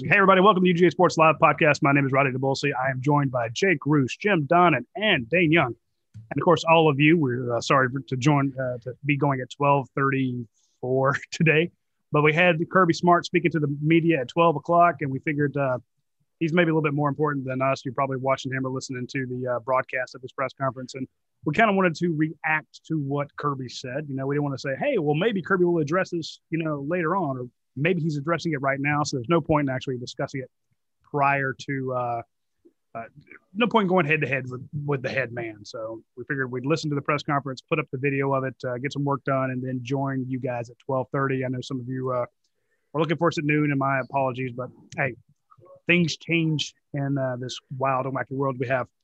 Hey, everybody. Welcome to the UGA Sports Live podcast. My name is Rodney DeBulsey. I am joined by Jake Roos, Jim Donnan, and Dane Young. And, of course, all of you, we're sorry to be going at 12:34 today. But we had Kirby Smart speaking to the media at 12 o'clock, and we figured he's maybe a little bit more important than us. You're probably watching him or listening to the broadcast of this press conference. And we kind of wanted to react to what Kirby said. We didn't want to say, hey, well, maybe Kirby will address this, later on, or maybe he's addressing it right now. So there's no point in actually discussing it prior to no point going head to head with the head man. So we figured we'd listen to the press conference, put up the video of it, get some work done, and then join you guys at 12:30. I know some of you are looking for us at noon, and my apologies, but hey, things change in this wild and wacky world we have.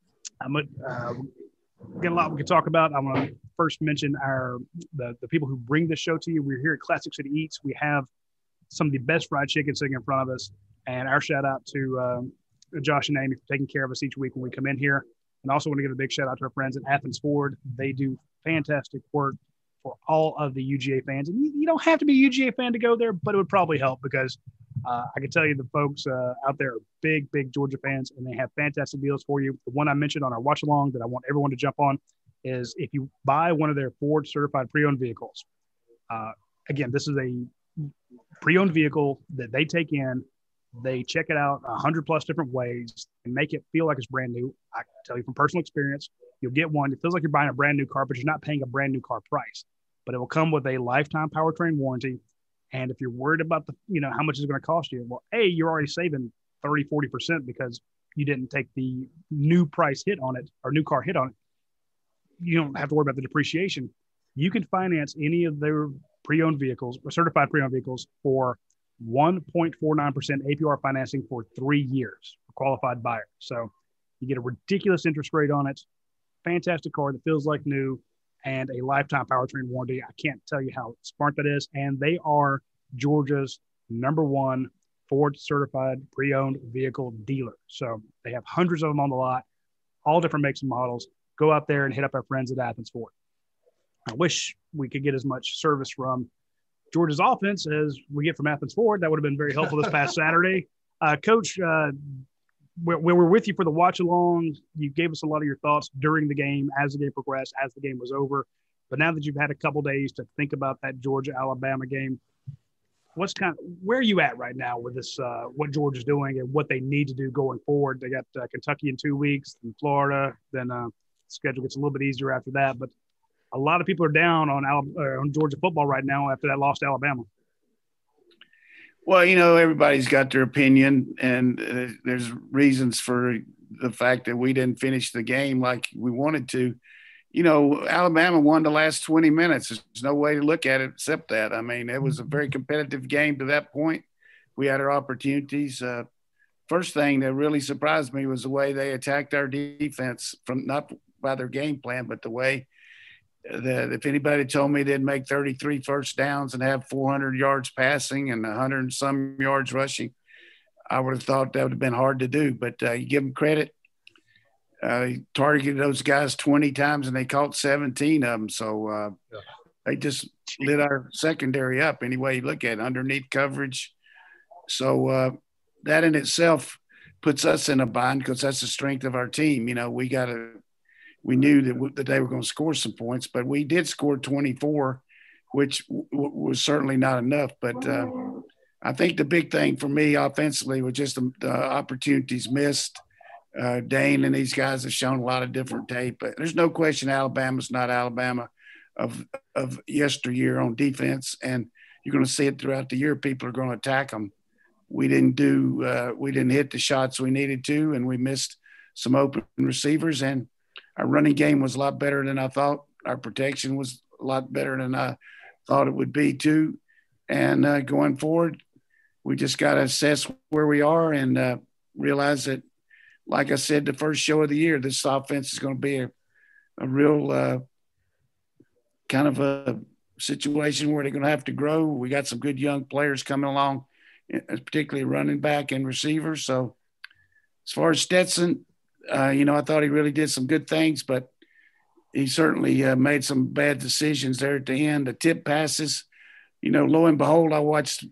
Again, a lot we could talk about. I want to first mention the people who bring this show to you. We're here at Classic City Eats. We have some of the best fried chicken sitting in front of us, and our shout out to Josh and Amy for taking care of us each week when we come in here. And also want to give a big shout out to our friends at Athens Ford. They do fantastic work for all of the UGA fans. And you don't have to be a UGA fan to go there, but it would probably help because I can tell you the folks out there are big, big Georgia fans, and they have fantastic deals for you. The one I mentioned on our watch along that I want everyone to jump on is if you buy one of their Ford certified pre-owned vehicles. Again, this is a pre-owned vehicle that they take in. They check it out 100 plus different ways and make it feel like it's brand new. I can tell you from personal experience, you'll get one. It feels like you're buying a brand new car, but you're not paying a brand new car price. But it will come with a lifetime powertrain warranty. And if you're worried about how much it's going to cost you, well, you're already saving 30, 40% because you didn't take the new price hit on it or new car hit on it. You don't have to worry about the depreciation. You can finance any of their pre-owned vehicles or certified pre-owned vehicles for 1.49% APR financing for 3 years for qualified buyers. So you get a ridiculous interest rate on it, fantastic car that feels like new, and a lifetime powertrain warranty. I can't tell you how smart that is. And they are Georgia's #1 Ford certified pre-owned vehicle dealer. So they have hundreds of them on the lot, all different makes and models. Go out there and hit up our friends at Athens Ford. I wish we could get as much service from Georgia's offense as we get from Athens Ford. That would have been very helpful this past Saturday. Coach, we were with you for the watch along. You gave us a lot of your thoughts during the game, as the game progressed, as the game was over. But now that you've had a couple days to think about that Georgia-Alabama game, where are you at right now with this, what Georgia's doing and what they need to do going forward? They got Kentucky in 2 weeks, and Florida, then schedule gets a little bit easier after that. But a lot of people are down on Georgia football right now after that loss to Alabama. Well, everybody's got their opinion, and there's reasons for the fact that we didn't finish the game like we wanted to. Alabama won the last 20 minutes. There's no way to look at it except that. I mean, it was a very competitive game to that point. We had our opportunities. First thing that really surprised me was the way they attacked our defense, from not by their game plan, but the way that if anybody told me they'd make 33 first downs and have 400 yards passing and 100 and some yards rushing, I would have thought that would have been hard to do. But you give them credit. He targeted those guys 20 times and they caught 17 of them. So they just lit our secondary up any way you look at it, underneath coverage. So that in itself puts us in a bind because that's the strength of our team. We knew that they were going to score some points, but we did score 24, which was certainly not enough. But I think the big thing for me offensively was just the opportunities missed. Dane and these guys have shown a lot of different tape, but there's no question Alabama's not Alabama of yesteryear on defense, and you're going to see it throughout the year. People are going to attack them. We didn't hit the shots we needed to, and we missed some open receivers, and our running game was a lot better than I thought. Our protection was a lot better than I thought it would be too. And going forward, we just got to assess where we are and realize that, like I said, the first show of the year, this offense is going to be a real kind of a situation where they're going to have to grow. We got some good young players coming along, particularly running back and receivers. So as far as Stetson, I thought he really did some good things, but he certainly made some bad decisions there at the end. The tip passes, lo and behold, I watched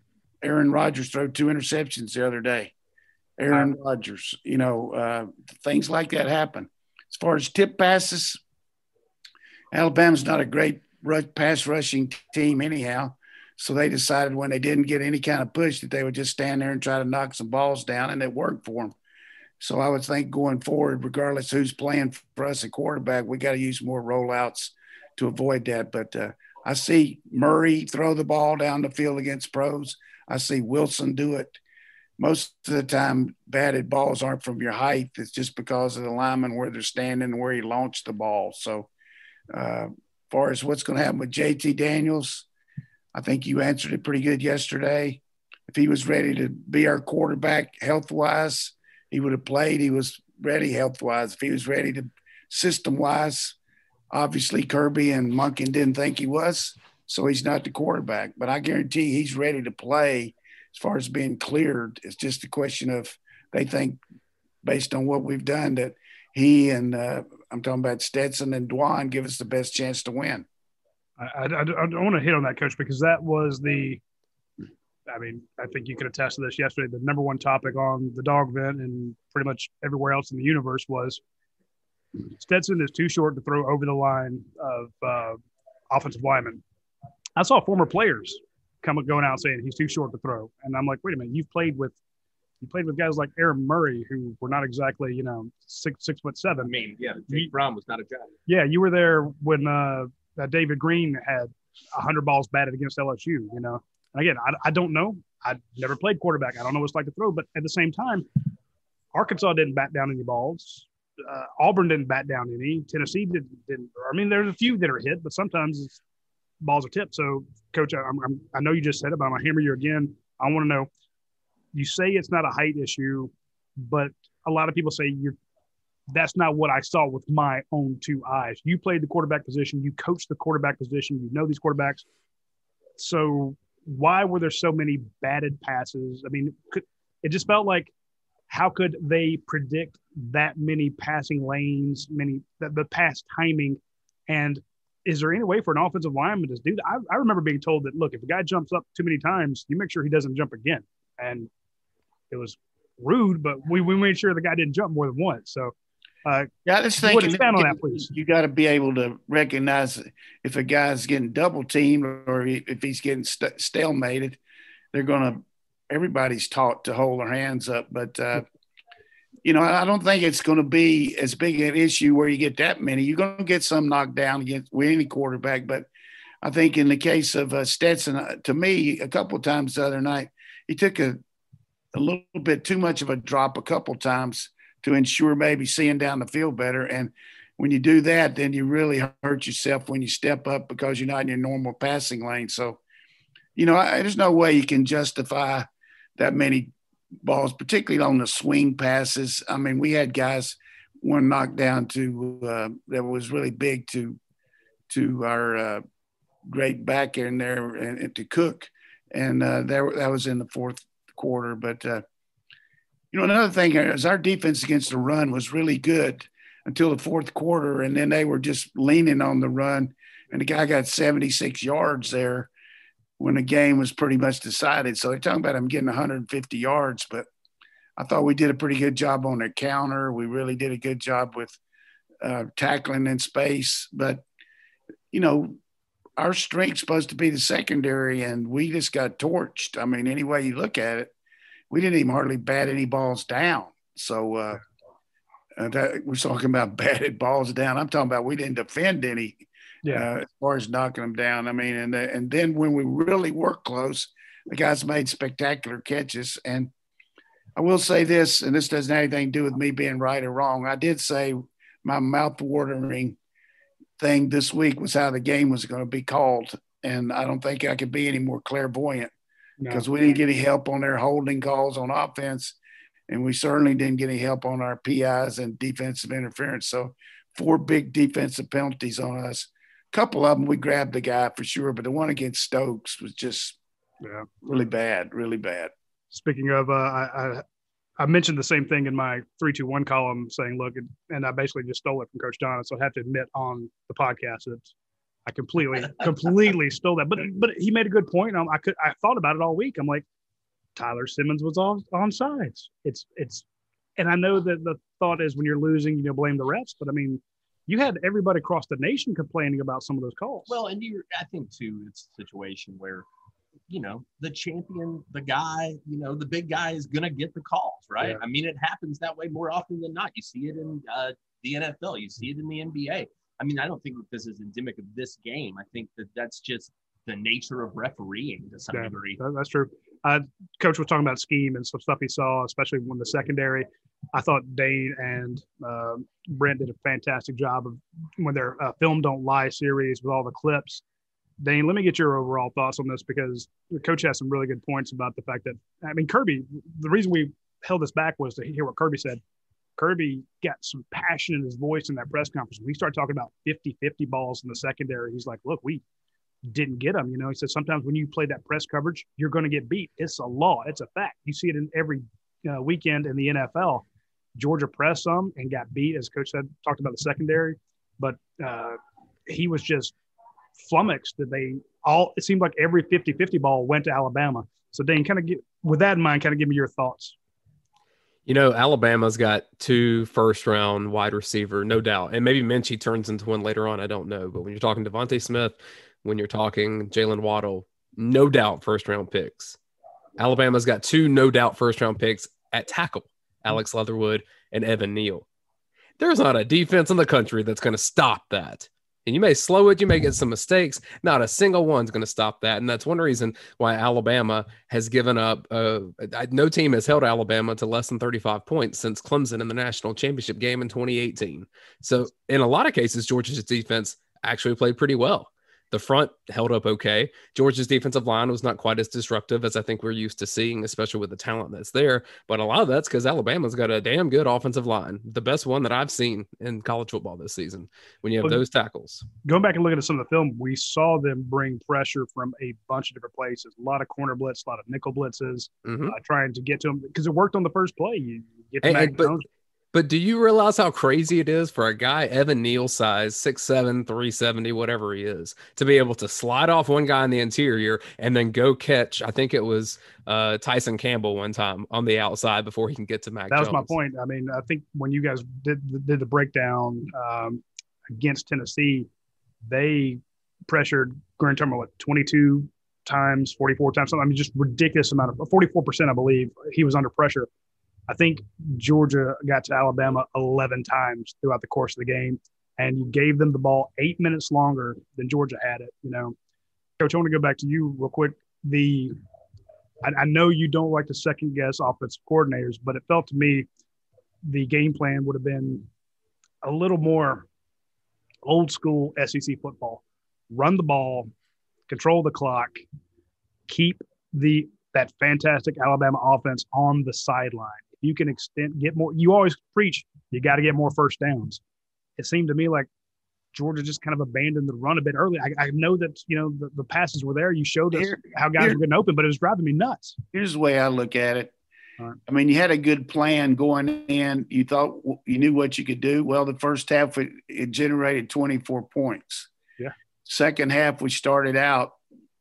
Aaron Rodgers threw 2 interceptions the other day. Aaron Rodgers, things like that happen. As far as tip passes, Alabama's not a great pass rushing team anyhow. So they decided when they didn't get any kind of push that they would just stand there and try to knock some balls down, and it worked for them. So I would think going forward, regardless who's playing for us at quarterback, we got to use more rollouts to avoid that. But I see Murray throw the ball down the field against pros. I see Wilson do it. Most of the time, batted balls aren't from your height. It's just because of the lineman where they're standing and where you launched the ball. So as far as what's going to happen with JT Daniels, I think you answered it pretty good yesterday. If he was ready to be our quarterback health-wise, he would have played. He was ready health-wise. If he was ready to system-wise, obviously Kirby and Monken didn't think he was, so he's not the quarterback. But I guarantee he's ready to play as far as being cleared. It's just a question of they think, based on what we've done, that he and I'm talking about Stetson and Dwan give us the best chance to win. I want to hit on that, Coach, because that was I think you could attest to this yesterday. The number one topic on the dog vent and pretty much everywhere else in the universe was Stetson is too short to throw over the line of offensive linemen. I saw former players going out saying he's too short to throw. And I'm like, wait a minute, you played with guys like Aaron Murray, who were not exactly, 6'7". Jake Brown was not a giant. Yeah, you were there when David Green had 100 balls batted against LSU, And again, I don't know. I never played quarterback. I don't know what it's like to throw. But at the same time, Arkansas didn't bat down any balls. Auburn didn't bat down any. Tennessee didn't. There's a few that are hit, but sometimes balls are tipped. So, Coach, I know you just said it, but I'm going to hammer you again. I want to know, you say it's not a height issue, but a lot of people say that's not what I saw with my own two eyes. You played the quarterback position. You coached the quarterback position. You know these quarterbacks. So why were there so many batted passes? It just felt like, how could they predict that many passing lanes, the pass timing? And is there any way for an offensive lineman to do that? I remember being told that, look, if a guy jumps up too many times, you make sure he doesn't jump again. And it was rude, but we made sure the guy didn't jump more than once. So, I just think expand on that, please. You got to be able to recognize if a guy's getting double teamed or if he's getting stalemated. Everybody's taught to hold their hands up. But, I don't think it's going to be as big an issue where you get that many. You're going to get some knocked down with any quarterback. But I think in the case of Stetson, to me, a couple of times the other night, he took a little bit too much of a drop a couple of times to ensure maybe seeing down the field better. And when you do that, then you really hurt yourself when you step up because you're not in your normal passing lane. So, there's no way you can justify that many balls, particularly on the swing passes. We had guys, one knocked down to that was really big to our great back in there and to Cook. And that was in the fourth quarter. But, another thing is our defense against the run was really good until the fourth quarter, and then they were just leaning on the run, and the guy got 76 yards there when the game was pretty much decided. So they're talking about him getting 150 yards, but I thought we did a pretty good job on their counter. We really did a good job with tackling in space. But, our strength's supposed to be the secondary, and we just got torched. Any way you look at it, we didn't even hardly bat any balls down. So we're talking about batted balls down. I'm talking about we didn't defend any as far as knocking them down. And then when we really worked close, the guys made spectacular catches. And I will say this, and this doesn't have anything to do with me being right or wrong. I did say my mouth-watering thing this week was how the game was going to be called. And I don't think I could be any more clairvoyant because we didn't get any help on their holding calls on offense. And we certainly didn't get any help on our PIs and defensive interference. So 4 big defensive penalties on us. A couple of them, we grabbed the guy for sure, but the one against Stokes was just really bad, really bad. Speaking of, I mentioned the same thing in my 3-2-1 column saying, look, and I basically just stole it from Coach John. So I have to admit on the podcast that I completely stole that. But he made a good point. I thought about it all week. I'm like, Tyler Simmons was on sides. And I know that the thought is when you're losing, blame the refs, but I mean, you had everybody across the nation complaining about some of those calls. Well, and I think too, it's a situation where, the champion, the guy, the big guy is going to get the calls, right? Yeah. I mean, it happens that way more often than not. You see it in the NFL, you see it in the NBA. I mean, I don't think that this is endemic of this game. I think that that's just the nature of refereeing to some degree. That's true. Coach was talking about scheme and some stuff he saw, especially when the secondary. I thought Dane and Brent did a fantastic job of when their Film Don't Lie series with all the clips. Dane, let me get your overall thoughts on this, because the coach has some really good points about the fact that, I mean, Kirby, the reason we held this back was to hear what Kirby said. Kirby got some passion in his voice in that press conference. When he started talking about 50-50 balls in the secondary, he's like, look, we didn't get them. He said sometimes when you play that press coverage, you're going to get beat. It's a law. It's a fact. You see it in every weekend in the NFL. Georgia pressed some and got beat, as Coach said, talked about the secondary. But he was just flummoxed that it seemed like every 50-50 ball went to Alabama. So, Dane, with that in mind, give me your thoughts. Alabama's got 2 first-round wide receiver, no doubt. And maybe Minchie turns into one later on, I don't know. But when you're talking Devontae Smith, when you're talking Jalen Waddle, no doubt first-round picks. Alabama's got 2 no doubt first-round picks at tackle, Alex Leatherwood and Evan Neal. There's not a defense in the country that's going to stop that. And you may slow it, you may get some mistakes. Not a single one's going to stop that. And that's one reason why Alabama has given up. No team has held Alabama to less than 35 points since Clemson in the national championship game in 2018. So in a lot of cases, Georgia's defense actually played pretty well. The front held up okay. Georgia's defensive line was not quite as disruptive as I think we're used to seeing, especially with the talent that's there. But a lot of that's because Alabama's got a damn good offensive line, the best one that I've seen in college football this season, when you have those tackles. Going back and looking at some of the film, we saw them bring pressure from a bunch of different places. A lot of corner blitz, a lot of nickel blitzes, trying to get to them, because it worked on the first play. You get to Mac Jones. But do you realize how crazy it is for a guy Evan Neal size, 6'7", 370, whatever he is, to be able to slide off one guy in the interior and then go catch, I think it was Tyson Campbell one time on the outside before he can get to Mac Jones. That was my point. I mean, I think when you guys did the breakdown against Tennessee, they pressured Grant Turner, 22 times, 44 times, something. I mean, just ridiculous amount of 44%, I believe, he was under pressure. I think Georgia got to Alabama 11 times throughout the course of the game, and you gave them the ball 8 minutes longer than Georgia had it. Coach, I want to go back to you real quick. I know you don't like to second guess offensive coordinators, but it felt to me the game plan would have been a little more old school SEC football. Run the ball, control the clock, keep that fantastic Alabama offense on the sideline. You can get more. You always preach you got to get more first downs. It seemed to me like Georgia just kind of abandoned the run a bit early. I know that the passes were there. You showed us how guys were getting open, but it was driving me nuts. Here's the way I look at it. Right. I mean, you had a good plan going in. You thought you knew what you could do. Well, the first half it generated 24 points. Yeah. Second half we started out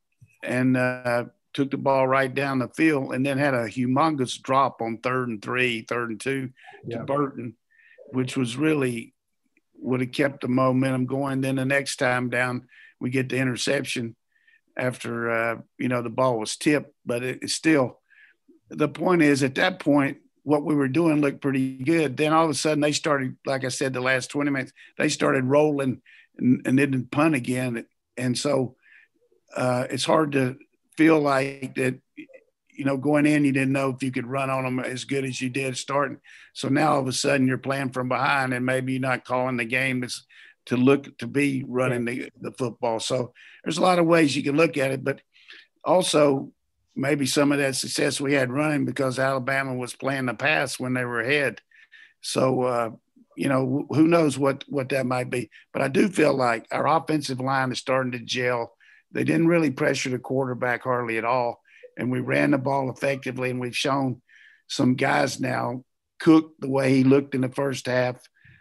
and took the ball right down the field, and then had a humongous drop on 3rd and 3, 3rd and 2 to Burton, which was really would have kept the momentum going. Then the next time down, we get the interception after, the ball was tipped, but it's still – the point is at that point, what we were doing looked pretty good. Then all of a sudden they started, like I said, the last 20 minutes, they started rolling and didn't punt again. And so it's hard to – feel like that, going in, you didn't know if you could run on them as good as you did starting. So now all of a sudden you're playing from behind, and maybe you're not calling the game to be running the football. So there's a lot of ways you can look at it, but also maybe some of that success we had running because Alabama was playing the pass when they were ahead. So, who knows what that might be. But I do feel like our offensive line is starting to gel. They didn't really pressure the quarterback hardly at all, and we ran the ball effectively, and we've shown some guys now, Cook, the way he looked in the first half,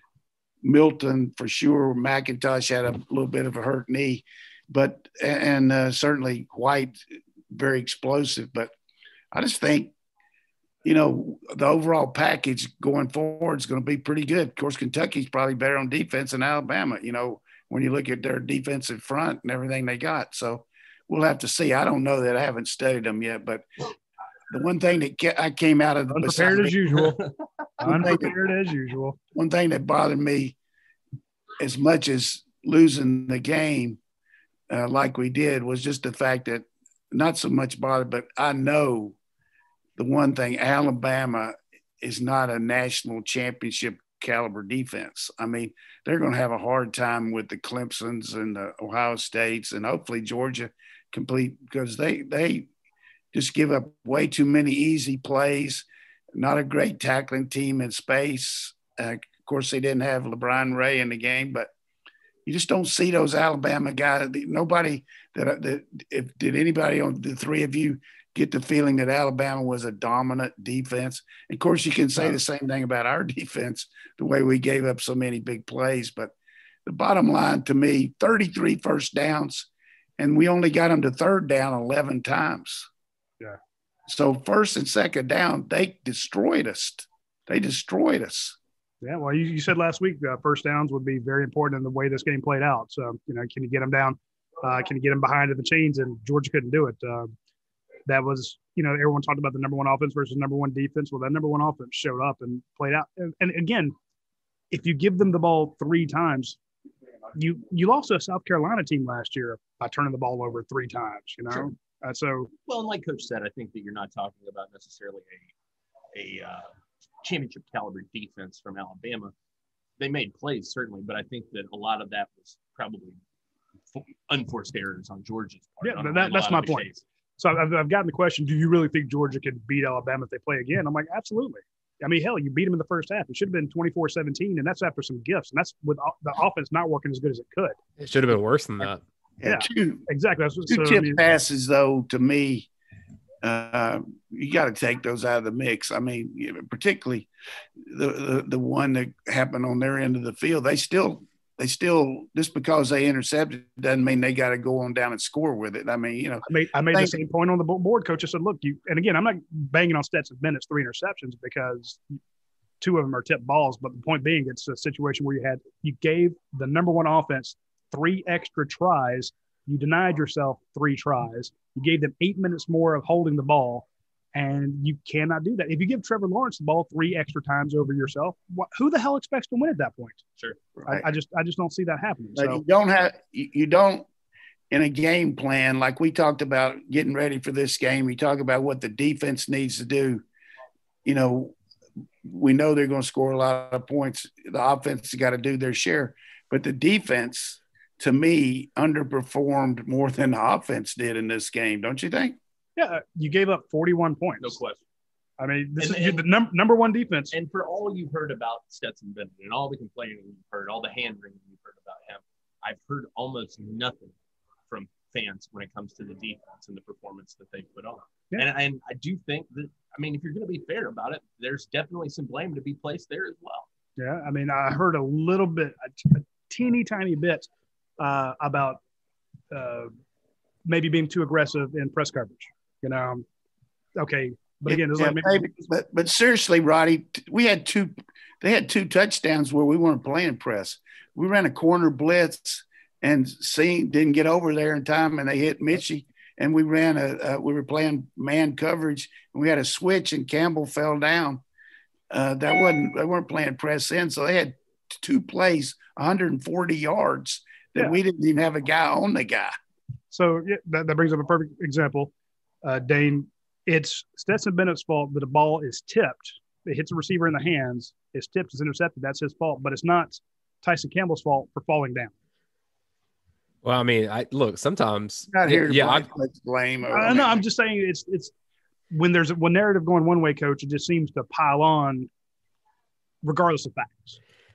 Milton for sure, McIntosh had a little bit of a hurt knee, but certainly White, very explosive. But I just think, the overall package going forward is going to be pretty good. Of course, Kentucky's probably better on defense than Alabama, when you look at their defensive front and everything they got. So we'll have to see. I don't know that. I haven't studied them yet, but the one thing that I came out of unprepared as usual. Unprepared as usual. One thing that bothered me as much as losing the game like we did was just the fact that not so much bothered, but I know the one thing, Alabama is not a national championship caliber defense. I mean, they're going to have a hard time with the Clemsons and the Ohio States and hopefully Georgia complete, because they just give up way too many easy plays. Not a great tackling team in space. Of course, they didn't have LeBron Ray in the game, but you just don't see those Alabama guys. Nobody did anybody on the three of you get the feeling that Alabama was a dominant defense? Of course, you can say the same thing about our defense, the way we gave up so many big plays. But the bottom line to me, 33 first downs, and we only got them to third down 11 times. Yeah. So first and second down, they destroyed us. Yeah, well, you said last week first downs would be very important in the way this game played out. So, can you get them down? Can you get them behind the chains? And Georgia couldn't do it. That was, everyone talked about the number one offense versus number one defense. Well, that number one offense showed up and played out. And again, if you give them the ball three times, you lost to a South Carolina team last year by turning the ball over three times, Sure. Well, and like Coach said, I think that you're not talking about necessarily a championship caliber defense from Alabama. They made plays, certainly, but I think that a lot of that was probably unforced errors on Georgia's part. Yeah, that's my point. Cases. So I've gotten the question, do you really think Georgia could beat Alabama if they play again? I'm like, absolutely. I mean, hell, you beat them in the first half. It should have been 24-17, and that's after some gifts. And that's with the offense not working as good as it could. It should have been worse than that. Yeah, exactly. Two tip passes, though, to me, you got to take those out of the mix. I mean, particularly the one that happened on their end of the field. They still just because they intercepted doesn't mean they got to go on down and score with it. I mean, I made the same point on the board. Coach, I said, look, and again, I'm not banging on Stetson Bennett's 3 interceptions because 2 of them are tipped balls. But the point being, it's a situation where you gave the number one offense 3 extra tries. You denied yourself 3 tries. You gave them 8 minutes more of holding the ball, and you cannot do that. If you give Trevor Lawrence the ball 3 extra times over yourself, who the hell expects to win at that point? Sure. Right. I just don't see that happening. But so. you don't in a game plan, like we talked about getting ready for this game, you talk about what the defense needs to do. We know they're going to score a lot of points. The offense has got to do their share, but the defense, to me, underperformed more than the offense did in this game. Don't you think? Yeah, you gave up 41 points. No question. I mean, this is the number one defense. And for all you've heard about Stetson Bennett and all the complaining you've heard, all the hand-wringing you've heard about him, I've heard almost nothing from fans when it comes to the defense and the performance that they put on. Yeah. And I do think that, if you're going to be fair about it, there's definitely some blame to be placed there as well. Yeah, I heard a little bit, a teeny tiny bit about maybe being too aggressive in press coverage. Okay, but again, but seriously, Roddy, they had 2 touchdowns where we weren't playing press. We ran a corner blitz and didn't get over there in time, and they hit Mitchie. And we ran we were playing man coverage, and we had a switch, and Campbell fell down. They weren't playing press in, so they had 2 plays, 140 yards that we didn't even have a guy on the guy. So that brings up a perfect example, Dane. It's Stetson Bennett's fault that the ball is tipped. It hits a receiver in the hands. It's tipped. It's intercepted. That's his fault. But it's not Tyson Campbell's fault for falling down. Well, look, sometimes. Not here to blame. No, I'm just saying it's when there's one narrative going one way, Coach, it just seems to pile on regardless of facts.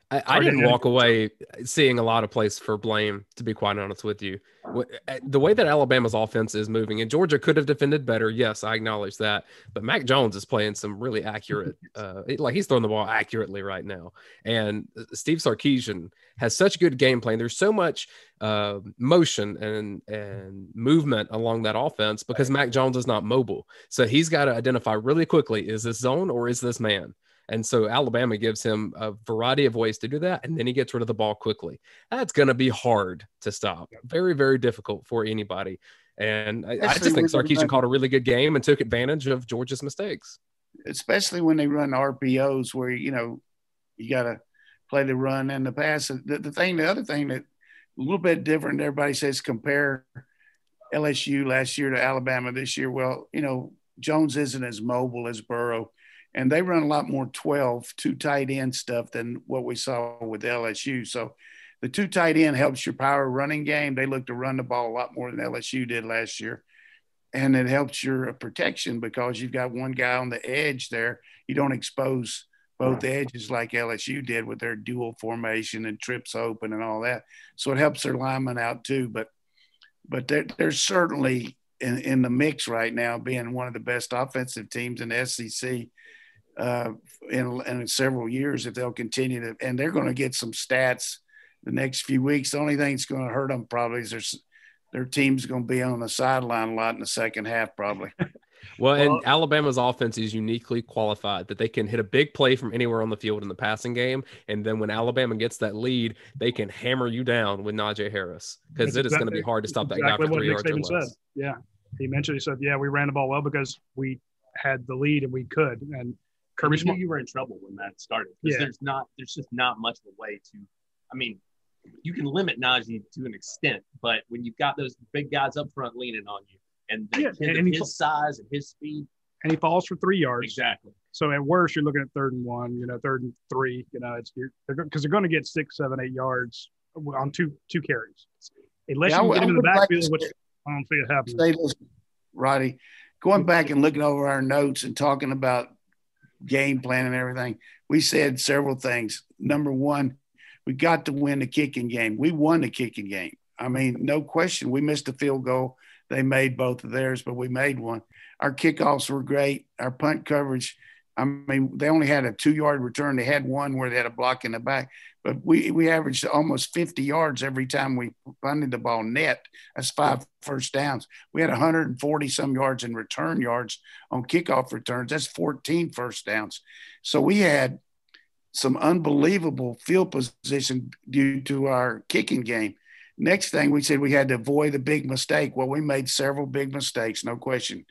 I didn't walk away seeing a lot of place for blame, to be quite honest with you. The way that Alabama's offense is moving, and Georgia could have defended better. Yes, I acknowledge that. But Mac Jones is playing some really accurate, like he's throwing the ball accurately right now. And Steve Sarkisian has such good game plan. There's so much motion and movement along that offense because Mac Jones is not mobile. So he's got to identify really quickly, is this zone or is this man? And so Alabama gives him a variety of ways to do that, and then he gets rid of the ball quickly. That's going to be hard to stop. Very, very difficult for anybody. And I just think Sarkisian called a really good game and took advantage of Georgia's mistakes. Especially when they run RPOs where, you got to play the run and the pass. The other thing that a little bit different, everybody says compare LSU last year to Alabama this year. Well, Jones isn't as mobile as Burrow. And they run a lot more 12, two tight end stuff than what we saw with LSU. So the two tight end helps your power running game. They look to run the ball a lot more than LSU did last year. And it helps your protection because you've got one guy on the edge there. You don't expose both edges like LSU did with their dual formation and trips open and all that. So it helps their linemen out too. But they're certainly in the mix right now, being one of the best offensive teams in the SEC. In several years, if they'll continue to, and they're going to get some stats the next few weeks. The only thing that's going to hurt them probably is their team's going to be on the sideline a lot in the second half, probably. Well, and Alabama's offense is uniquely qualified that they can hit a big play from anywhere on the field in the passing game, and then when Alabama gets that lead, they can hammer you down with Najee Harris because is going to be hard to stop that guy for 3 yards or less. Said. Yeah, he said, we ran the ball well because we had the lead and we could, and Kirby Smart, you were in trouble when that started. Yeah. There's just not much of a way to. I mean, you can limit Najee to an extent, but when you've got those big guys up front leaning on you, and his size and his speed, and he falls for 3 yards. Exactly. So at worst, you're looking at 3rd and 1, 3rd and 3. Because they're going to get 6, 7, 8 yards on two carries. Unless you get into the backfield, which I don't see it happening. Roddy, going back and looking over our notes and talking about game plan and everything, we said several things. Number one, we got to win the kicking game. We won the kicking game. I mean, no question. We missed a field goal. They made both of theirs, but we made one. Our kickoffs were great. Our punt coverage, I mean, they only had a 2-yard return. They had one where they had a block in the back, but we averaged almost 50 yards every time we punted the ball net. That's 5 first downs. We had 140 some yards in return yards on kickoff returns. That's 14 first downs. So we had some unbelievable field position due to our kicking game. Next thing, we said we had to avoid a big mistake. Well, we made several big mistakes, no question,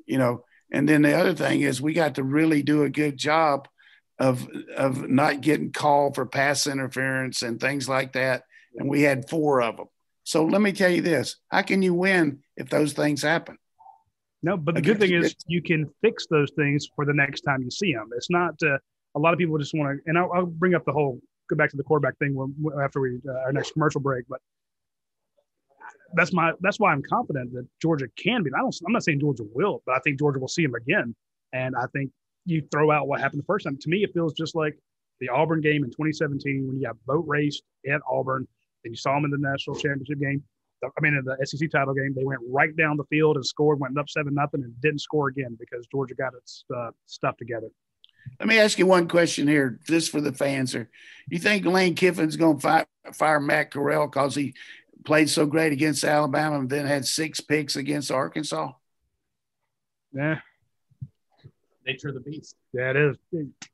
And then the other thing is we got to really do a good job of not getting called for pass interference and things like that. And we had 4 of them. So let me tell you this, how can you win if those things happen? No, but the good thing is you can fix those things for the next time you see them. It's not a lot of people just want to, and I'll bring up go back to the quarterback thing after our next commercial break, but that's why I'm confident that Georgia can be. I'm not saying Georgia will, but I think Georgia will see him again. And I think you throw out what happened the first time. To me, it feels just like the Auburn game in 2017 when you got boat raced at Auburn, and you saw them in the national championship game. In the SEC title game, they went right down the field and scored, went up 7-0, and didn't score again because Georgia got its stuff together. Let me ask you one question here, just for the fans here. You think Lane Kiffin's going to fire Matt Corral because he played so great against Alabama and then had 6 picks against Arkansas? Yeah. Nature of the beast. Yeah, it is.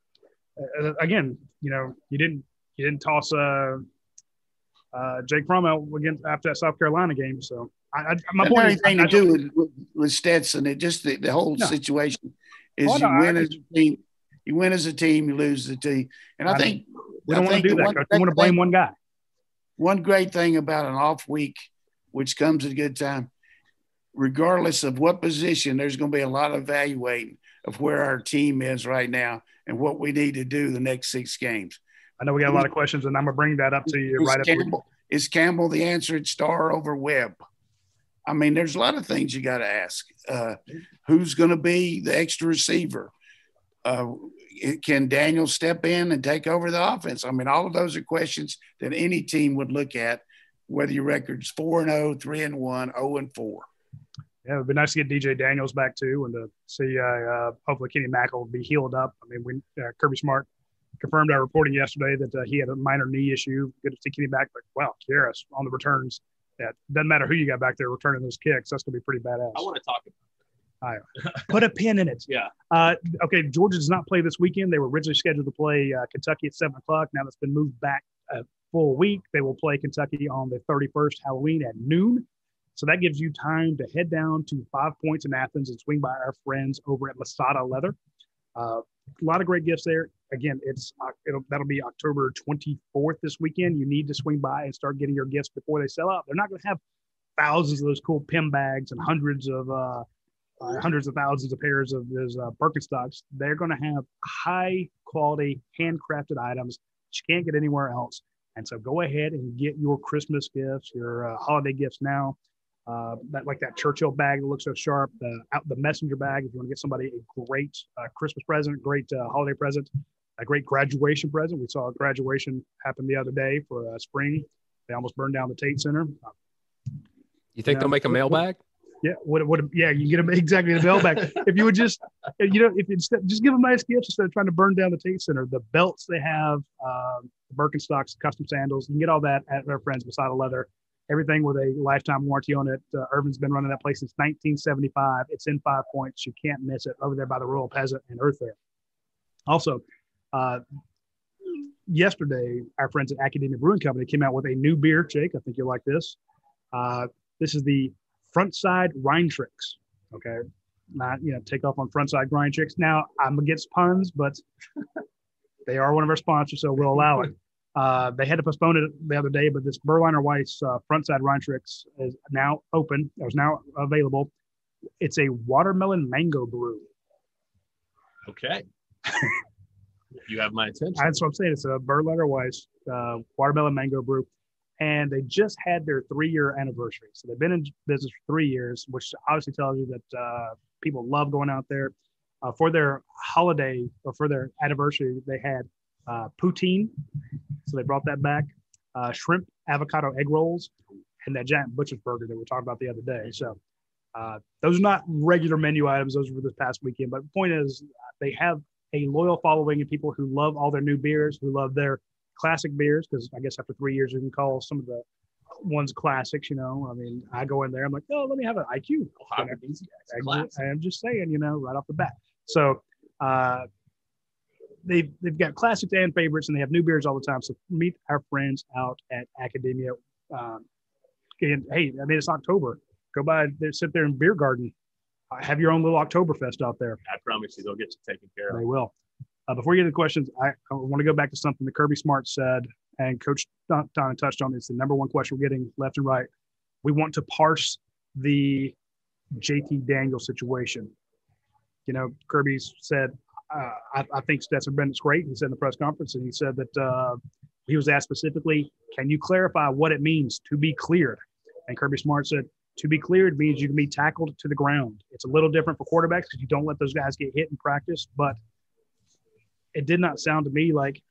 Again, you didn't toss Jake Fromm out after that South Carolina game. So my point is anything to do with Stetson. It just the whole situation is you win as a team. You win as a team, you lose as a team. And I think we don't want to do that. We want to blame one guy. One great thing about an off week, which comes at a good time, regardless of what position, there's going to be a lot of evaluating of where our team is right now and what we need to do the next 6 games. I know we got a lot of questions, and I'm going to bring that up to you right after. Is Campbell the answer at Star over Webb? I mean, there's a lot of things you got to ask. Who's going to be the extra receiver? Can Daniel step in and take over the offense? I mean, all of those are questions that any team would look at, whether your record's 4-0, 3-1, 0-4. Yeah, it'd be nice to get DJ Daniels back too, and to see hopefully Kenny Mack will be healed up. I mean, Kirby Smart confirmed our reporting yesterday that he had a minor knee issue. Good to see Kenny back, but wow, Kieras on the returns. That doesn't matter who you got back there returning those kicks. That's going to be pretty badass. I want to talk about Put a pin in it. Yeah. Okay, Georgia does not play this weekend. They were originally scheduled to play Kentucky at 7 o'clock. Now that's been moved back a full week. They will play Kentucky on the 31st, Halloween at noon. So that gives you time to head down to 5 Points in Athens and swing by our friends over at Masada Leather. A lot of great gifts there. Again, that'll be October 24th this weekend. You need to swing by and start getting your gifts before they sell out. They're not going to have thousands of those cool pin bags and hundreds of thousands of pairs of those Birkenstocks. They're going to have high quality handcrafted items that you can't get anywhere else. And so go ahead and get your Christmas gifts, your holiday gifts now. That Churchill bag that looks so sharp, the messenger bag if you want to get somebody a great Christmas present, great holiday present, a great graduation present. We saw a graduation happen the other day for spring. They almost burned down the Tate Center. You think they'll make a mailbag? Yeah, yeah, you can get them exactly the mailbag. If you would just, just give them nice gifts instead of trying to burn down the Tate Center. The belts they have, the Birkenstocks, custom sandals, you can get all that at their friends Masada Leather. Everything with a lifetime warranty on it. Irvin's been running that place since 1975. It's in 5 Points. You can't miss it over there by the Royal Peasant and Earth Fair. Also, yesterday, our friends at Academia Brewing Company came out with a new beer, Jake. I think you'll like this. This is the Frontside Rhine Tricks. Okay. Not, take off on Frontside Rhine Tricks. Now, I'm against puns, but they are one of our sponsors, so we'll allow it. They had to postpone it the other day, but this Berliner Weiss Frontside Rhine Tricks is now open. It was now available. It's a watermelon mango brew. Okay. You have my attention. That's what I'm saying. It's a Berliner Weiss watermelon mango brew. And they just had their 3-year anniversary. So they've been in business for 3 years, which obviously tells you that people love going out there. For their holiday or for their anniversary, they had poutine. So they brought that back. Shrimp, avocado egg rolls, and that giant butcher's burger that we talked about the other day. So those are not regular menu items. Those were this past weekend. But the point is they have a loyal following of people who love all their new beers, who love their classic beers, because I guess after 3 years you can call some of the ones classics. I mean, I go in there, I'm like, oh, let me have an IQ. I'm just saying, right off the bat. So they've got classics and favorites, and they have new beers all the time. So meet our friends out at Academia. And hey, I mean, it's October. Go by there, sit there in Beer Garden. Have your own little Oktoberfest out there. I promise you, they'll get you taken care of. They will. Before you get to the questions, I want to go back to something that Kirby Smart said, and Coach Don touched on. It's the number one question we're getting left and right. We want to parse the JT Daniels situation. Kirby's said, I think Stetson Bennett's great. He said in the press conference, and he said that he was asked specifically, can you clarify what it means to be cleared? And Kirby Smart said, to be cleared means you can be tackled to the ground. It's a little different for quarterbacks because you don't let those guys get hit in practice, but it did not sound to me like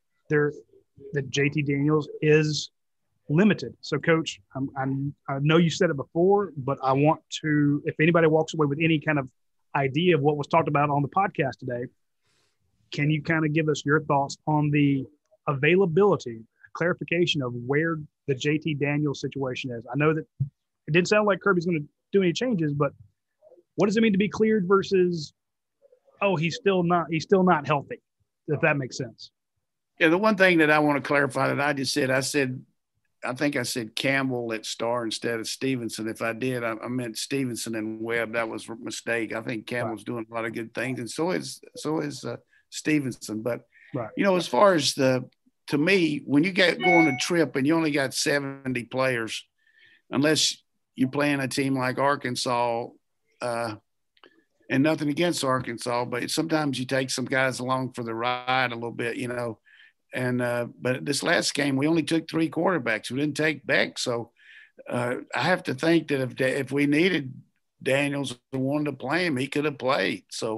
that JT Daniels is limited. So, Coach, I know you said it before, but I want to, if anybody walks away with any kind of idea of what was talked about on the podcast today, can you kind of give us your thoughts on the availability, clarification of where the JT Daniels situation is? I know that it didn't sound like Kirby's going to do any changes, but what does it mean to be cleared versus, oh, he's still not healthy, if that makes sense? Yeah, the one thing that I want to clarify that I just said, I think I said Campbell at Star instead of Stevenson. If I did, I meant Stevenson and Webb. That was a mistake. I think Campbell's doing a lot of good things, and so is Stevenson. But as far as to me, when you go on a trip and you only got 70 players, unless you're playing a team like Arkansas, and nothing against Arkansas, but sometimes you take some guys along for the ride a little bit, And but this last game, we only took 3 quarterbacks. We didn't take Beck. So I have to think that if we needed Daniels and wanted to play him, he could have played. So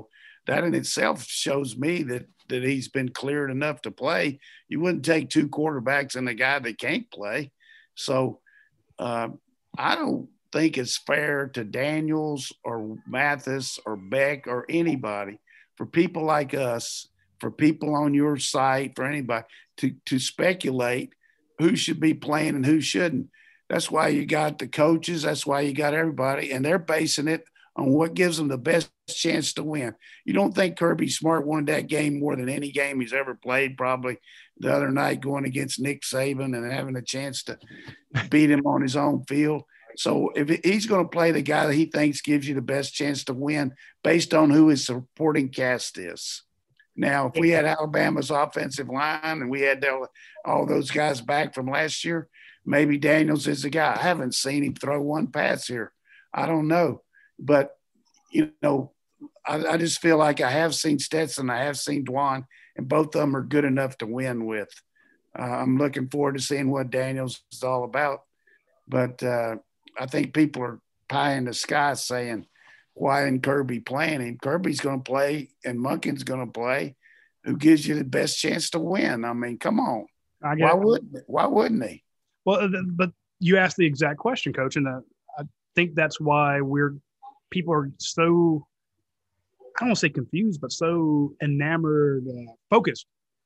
that in itself shows me that he's been cleared enough to play. You wouldn't take 2 quarterbacks and a guy that can't play. So I don't think it's fair to Daniels or Mathis or Beck or anybody, for people like us, for people on your site, for anybody to speculate who should be playing and who shouldn't. That's why you got the coaches. That's why you got everybody, and they're basing it on what gives them the best chance to win. You don't think Kirby Smart wanted that game more than any game he's ever played, probably the other night going against Nick Saban and having a chance to beat him on his own field. So if he's going to play the guy that he thinks gives you the best chance to win based on who his supporting cast is. Now, if we had Alabama's offensive line and we had all those guys back from last year, maybe Daniels is the guy. I haven't seen him throw one pass here. I don't know. But, you know, I just feel like I have seen Stetson, I have seen Dwan, and both of them are good enough to win with. I'm looking forward to seeing what Daniels is all about. But I think people are pie in the sky saying, why isn't Kirby playing him? Kirby's going to play and Monken's going to play. Who gives you the best chance to win? I mean, come on. Why wouldn't he? Well, but you asked the exact question, Coach, and I think that's why people are so, I don't want to say confused, but so enamored, focused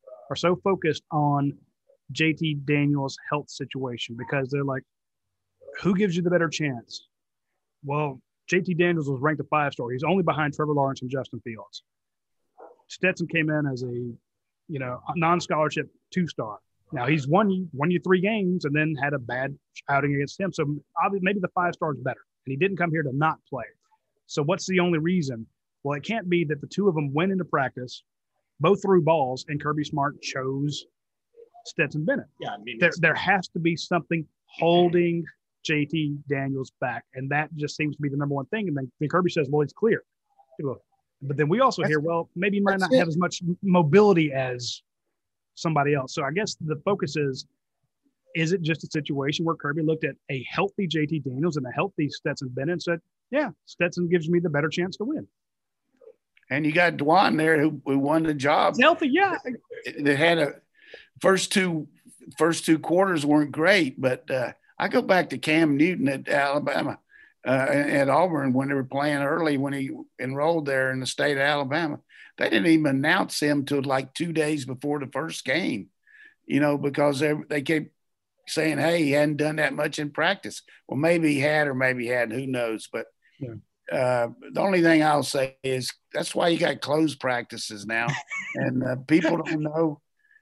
on JT Daniels' health situation, because they're like, who gives you the better chance? Well, JT Daniels was ranked a 5-star. He's only behind Trevor Lawrence and Justin Fields. Stetson came in as a, non-scholarship 2-star. Now he's won you 3 games and then had a bad outing against him. So obviously maybe the 5-star is better, and he didn't come here to not play. So what's the only reason? Well, it can't be that the 2 of them went into practice, both threw balls, and Kirby Smart chose Stetson Bennett. Yeah, I mean, there has to be something holding JT Daniels back, and that just seems to be the number one thing. And then Kirby says, well, it's clear. But then we also hear, well, maybe he might not have as much mobility as somebody else. So I guess the focus is it just a situation where Kirby looked at a healthy JT Daniels and a healthy Stetson Bennett and said, yeah, Stetson gives me the better chance to win. And you got Dwan there who won the job. He's healthy, yeah. They had first two quarters weren't great, but I go back to Cam Newton at Alabama, at Auburn, when they were playing early, when he enrolled there in the state of Alabama. They didn't even announce him till like 2 days before the first game, because they kept saying, hey, he hadn't done that much in practice. Well, maybe he had or maybe he hadn't, who knows. But the only thing I'll say is that's why you got closed practices now. And people don't know,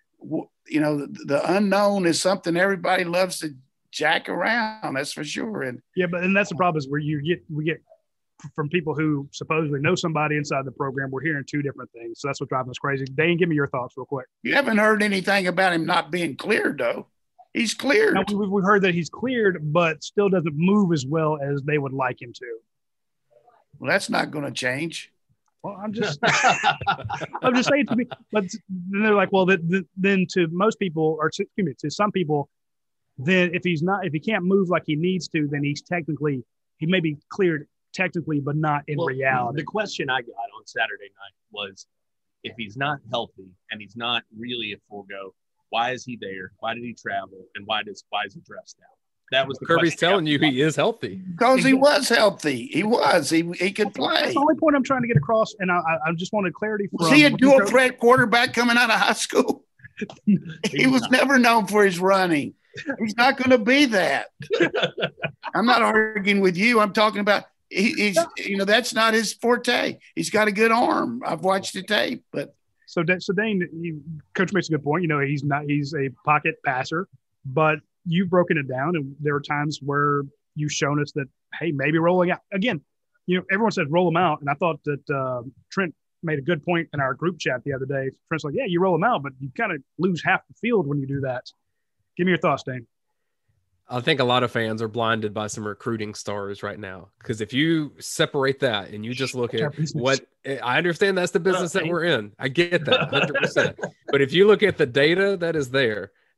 the unknown is something everybody loves to jack around, that's for sure. And that's the problem, is where we get from people who supposedly know somebody inside the program, we're hearing 2 different things. So that's what drives us crazy. Dane, give me your thoughts real quick. You haven't heard anything about him not being cleared, though. He's cleared. Now, we've heard that he's cleared, but still doesn't move as well as they would like him to. Well, that's not going to change. Well, I'm just saying to me, but then they're like, well, then to most people, or to some people, then if he can't move like he needs to, then he may be cleared technically, but not in reality. The question I got on Saturday night was, if he's not healthy and he's not really a full go, why is he there? Why did he travel? And why is he dressed out? That was the Kirby's telling you he is healthy. Because he was healthy. He was. He could play. That's the only point I'm trying to get across, and I just wanted clarity from. Was he a dual threat quarterback coming out of high school? He was never known for his running. He's not going to be that. I'm not arguing with you. I'm talking about he's that's not his forte. He's got a good arm. I've watched the tape, but so Dane, Coach makes a good point. He's a pocket passer, but you've broken it down, and there are times where you've shown us that, hey, maybe rolling out again. Everyone says roll them out, and I thought that Trent made a good point in our group chat the other day. Trent's like, yeah, you roll them out, but you kind of lose half the field when you do that. Give me your thoughts, Dane. I think a lot of fans are blinded by some recruiting stars right now, because if you separate that and you just look at what I understand, that's the business that we're in. I get that 100%. But if you look at the data that is there,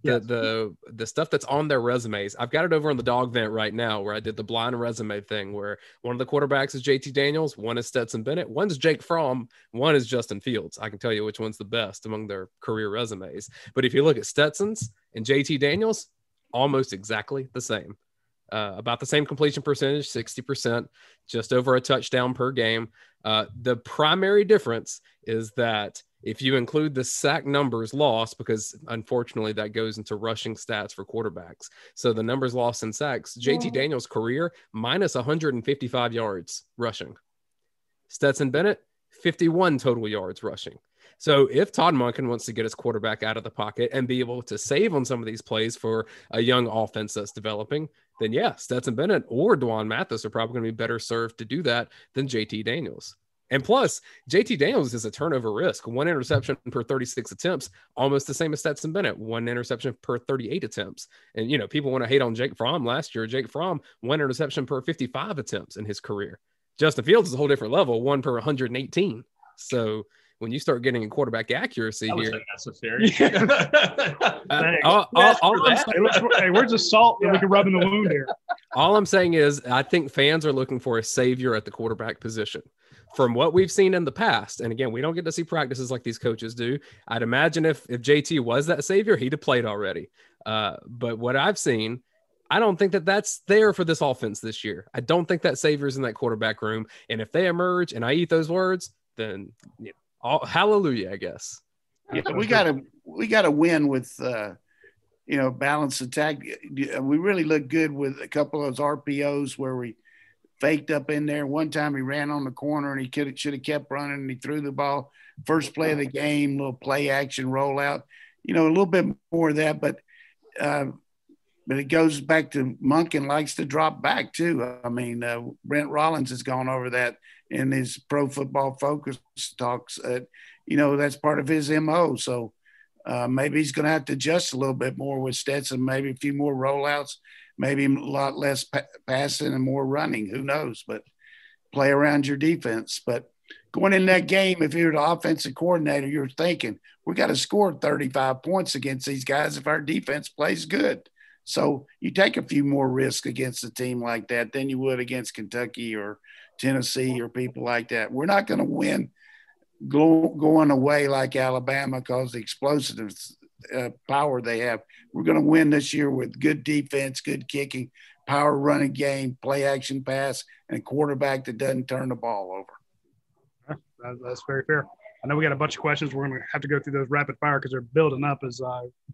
The stuff that's on their resumes. I've got it over on the dog vent right now where I did the blind resume thing where one of the quarterbacks is JT Daniels, one is Stetson Bennett, one's Jake Fromm, one is Justin Fields. I can tell you which one's the best among their career resumes. But if you look at Stetson's and JT Daniels, almost exactly the same. About the same completion percentage, 60%, just over a touchdown per game. The primary difference is that if you include the sack numbers lost, because unfortunately that goes into rushing stats for quarterbacks. So the numbers lost in sacks, JT Daniels' career, minus 155 yards rushing. Stetson Bennett, 51 total yards rushing. So if Todd Monken wants to get his quarterback out of the pocket and be able to save on some of these plays for a young offense that's developing, then yeah, Stetson Bennett or Dwan Mathis are probably going to be better served to do that than JT Daniels. And plus, JT Daniels is a turnover risk. 1 interception per 36 attempts, almost the same as Stetson Bennett. 1 interception per 38 attempts. And, you know, people want to hate on Jake Fromm last year. Jake Fromm, 1 interception per 55 attempts in his career. Justin Fields is a whole different level, 1 per 118. So when you start getting quarterback accuracy here, necessary. Hey, where's the salt that we can rub in the wound here? All I'm saying is I think fans are looking for a savior at the quarterback position. From what we've seen in the past, and again, we don't get to see practices like these coaches do. I'd imagine if JT was that savior, he'd have played already. But what I've seen, I don't think that that's there for this offense this year. I don't think that savior's in that quarterback room. And if they emerge, and I eat those words, then hallelujah, I guess. Yeah, we gotta win with balanced attack. We really look good with a couple of those RPOs where we faked up in there. One time he ran on the corner and he should have kept running and he threw the ball. First play of the game, little play action rollout. A little bit more of that, but it goes back to Monken likes to drop back too. I mean, Brent Rollins has gone over that in his Pro Football Focus talks. That's part of his MO. So maybe he's going to have to adjust a little bit more with Stetson, maybe a few more rollouts, maybe a lot less passing and more running. Who knows? But play around your defense. But going in that game, if you're the offensive coordinator, you're thinking, we got to score 35 points against these guys if our defense plays good. So you take a few more risks against a team like that than you would against Kentucky or Tennessee or people like that. We're not going to win going away like Alabama because the explosive power they have. We're going to win this year with good defense, good kicking, power running game, play action pass, and a quarterback that doesn't turn the ball over. That's very fair. I know we got a bunch of questions. We're going to have to go through those rapid fire because they're building up as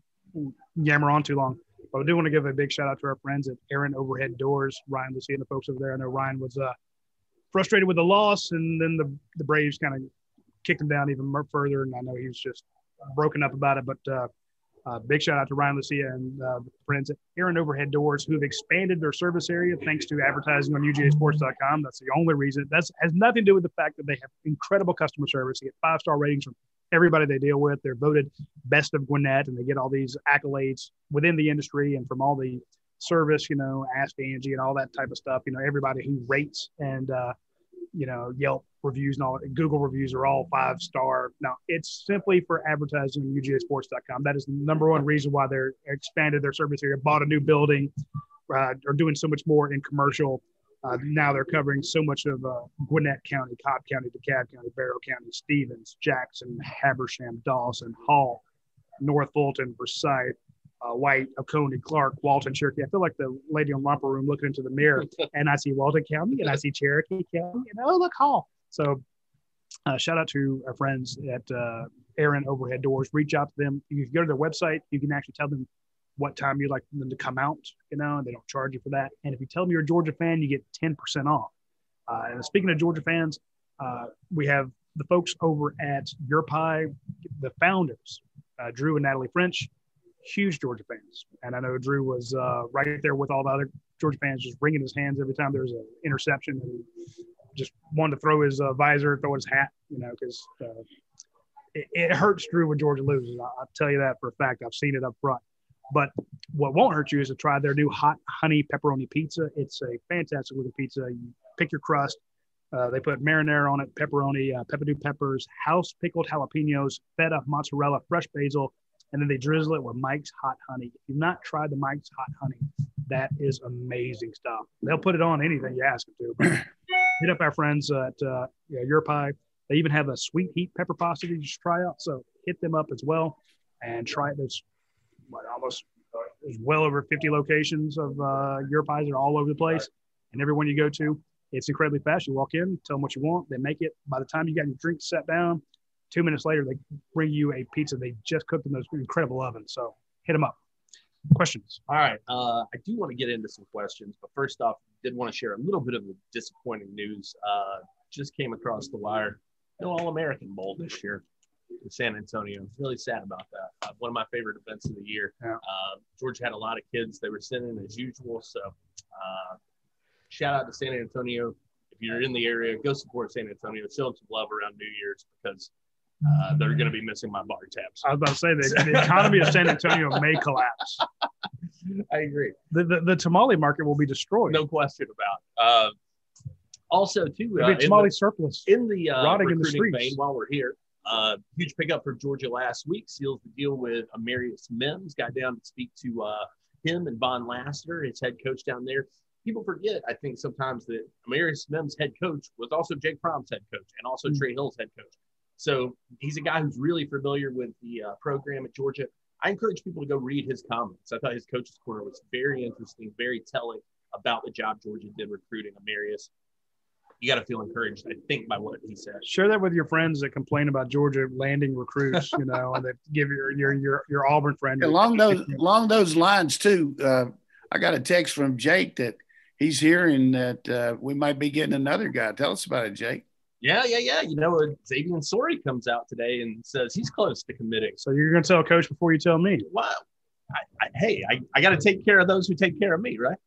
yammer on too long. But I do want to give a big shout out to our friends at Aaron Overhead Doors, Ryan Lucia and the folks over there. I know Ryan was frustrated with the loss, and then the Braves kind of kicked him down even further, and I know he was just broken up about it. But big shout out to Ryan Lucia and friends at Aaron Overhead Doors who have expanded their service area thanks to advertising on UGAsports.com. That's the only reason. That has nothing to do with the fact that they have incredible customer service. They get 5-star ratings from everybody they deal with. They're voted best of Gwinnett, and they get all these accolades within the industry and from all the service, Ask Angie and all that type of stuff. Everybody who rates and, Yelp reviews and all that, Google reviews are all 5-star. Now, it's simply for advertising on UGAsports.com. That is the number one reason why they're expanded their service area, bought a new building, are doing so much more in commercial. Now they're covering so much of Gwinnett County, Cobb County, DeKalb County, Barrow County, Stevens, Jackson, Habersham, Dawson, Hall, North Fulton, Forsyth, White, Oconee, Clark, Walton, Cherokee. I feel like the lady on Romper Room looking into the mirror, and I see Walton County, and I see Cherokee County, and oh, look, Hall. So shout out to our friends at Aaron Overhead Doors. Reach out to them. You can go to their website. You can actually tell them what time you'd like them to come out, and they don't charge you for that. And if you tell them you're a Georgia fan, you get 10% off. And speaking of Georgia fans, we have the folks over at Your Pie, the founders, Drew and Natalie French, huge Georgia fans. And I know Drew was right there with all the other Georgia fans, just wringing his hands every time there was an interception, and just wanted to throw his visor, throw his hat, because it hurts Drew when Georgia loses. I'll tell you that for a fact. I've seen it up front. But what won't hurt you is to try their new hot honey pepperoni pizza. It's a fantastic looking pizza. You pick your crust. They put marinara on it, pepperoni, pepperdew peppers, house pickled jalapenos, feta, mozzarella, fresh basil, and then they drizzle it with Mike's Hot Honey. If you've not tried the Mike's Hot Honey, that is amazing stuff. They'll put it on anything you ask them to. But hit up our friends at Your Pie. They even have a sweet heat pepper pasta that you should try out. So hit them up as well and try it. There's well over 50 locations of Your Pies that are all over the place. And every one you go to, it's incredibly fast. You walk in, tell them what you want. They make it. By the time you got your drink set down, 2 minutes later, they bring you a pizza they just cooked in those incredible ovens. So hit them up. Questions? All right. I do want to get into some questions, but first off, did want to share a little bit of the disappointing news. Just came across the wire. No All-American Bowl this year in San Antonio. Really sad about that. One of my favorite events of the year. Yeah. Georgia had a lot of kids. They were sending as usual. So shout out to San Antonio. If you're in the area, go support San Antonio. Show them some love around New Year's because they're going to be missing my bar tabs. I was about to say the economy of San Antonio may collapse. I agree. The tamale market will be destroyed. No question about it. Also, too, It'll be tamale surplus. In the rotting in the recruiting streets. vein, while we're here, huge pickup for Georgia last week. Seals the deal with Amarius Mims. Got down to speak to him and Von Lassiter, his head coach down there. People forget, I think, sometimes that Amarius Mims' head coach was also Jake Fromm's head coach and also Trey Hill's head coach. So he's a guy who's really familiar with the program at Georgia. I encourage people to go read his comments. I thought his coach's corner was very interesting, very telling about the job Georgia did recruiting Amarius. You got to feel encouraged, I think, by what he said. Share that with your friends that complain about Georgia landing recruits, and that give your Auburn friend. Along those lines too, I got a text from Jake that he's hearing that we might be getting another guy. Tell us about it, Jake. Yeah. Xavier Sori comes out today and says he's close to committing. So you're going to tell Coach before you tell me. Wow. I got to take care of those who take care of me, right?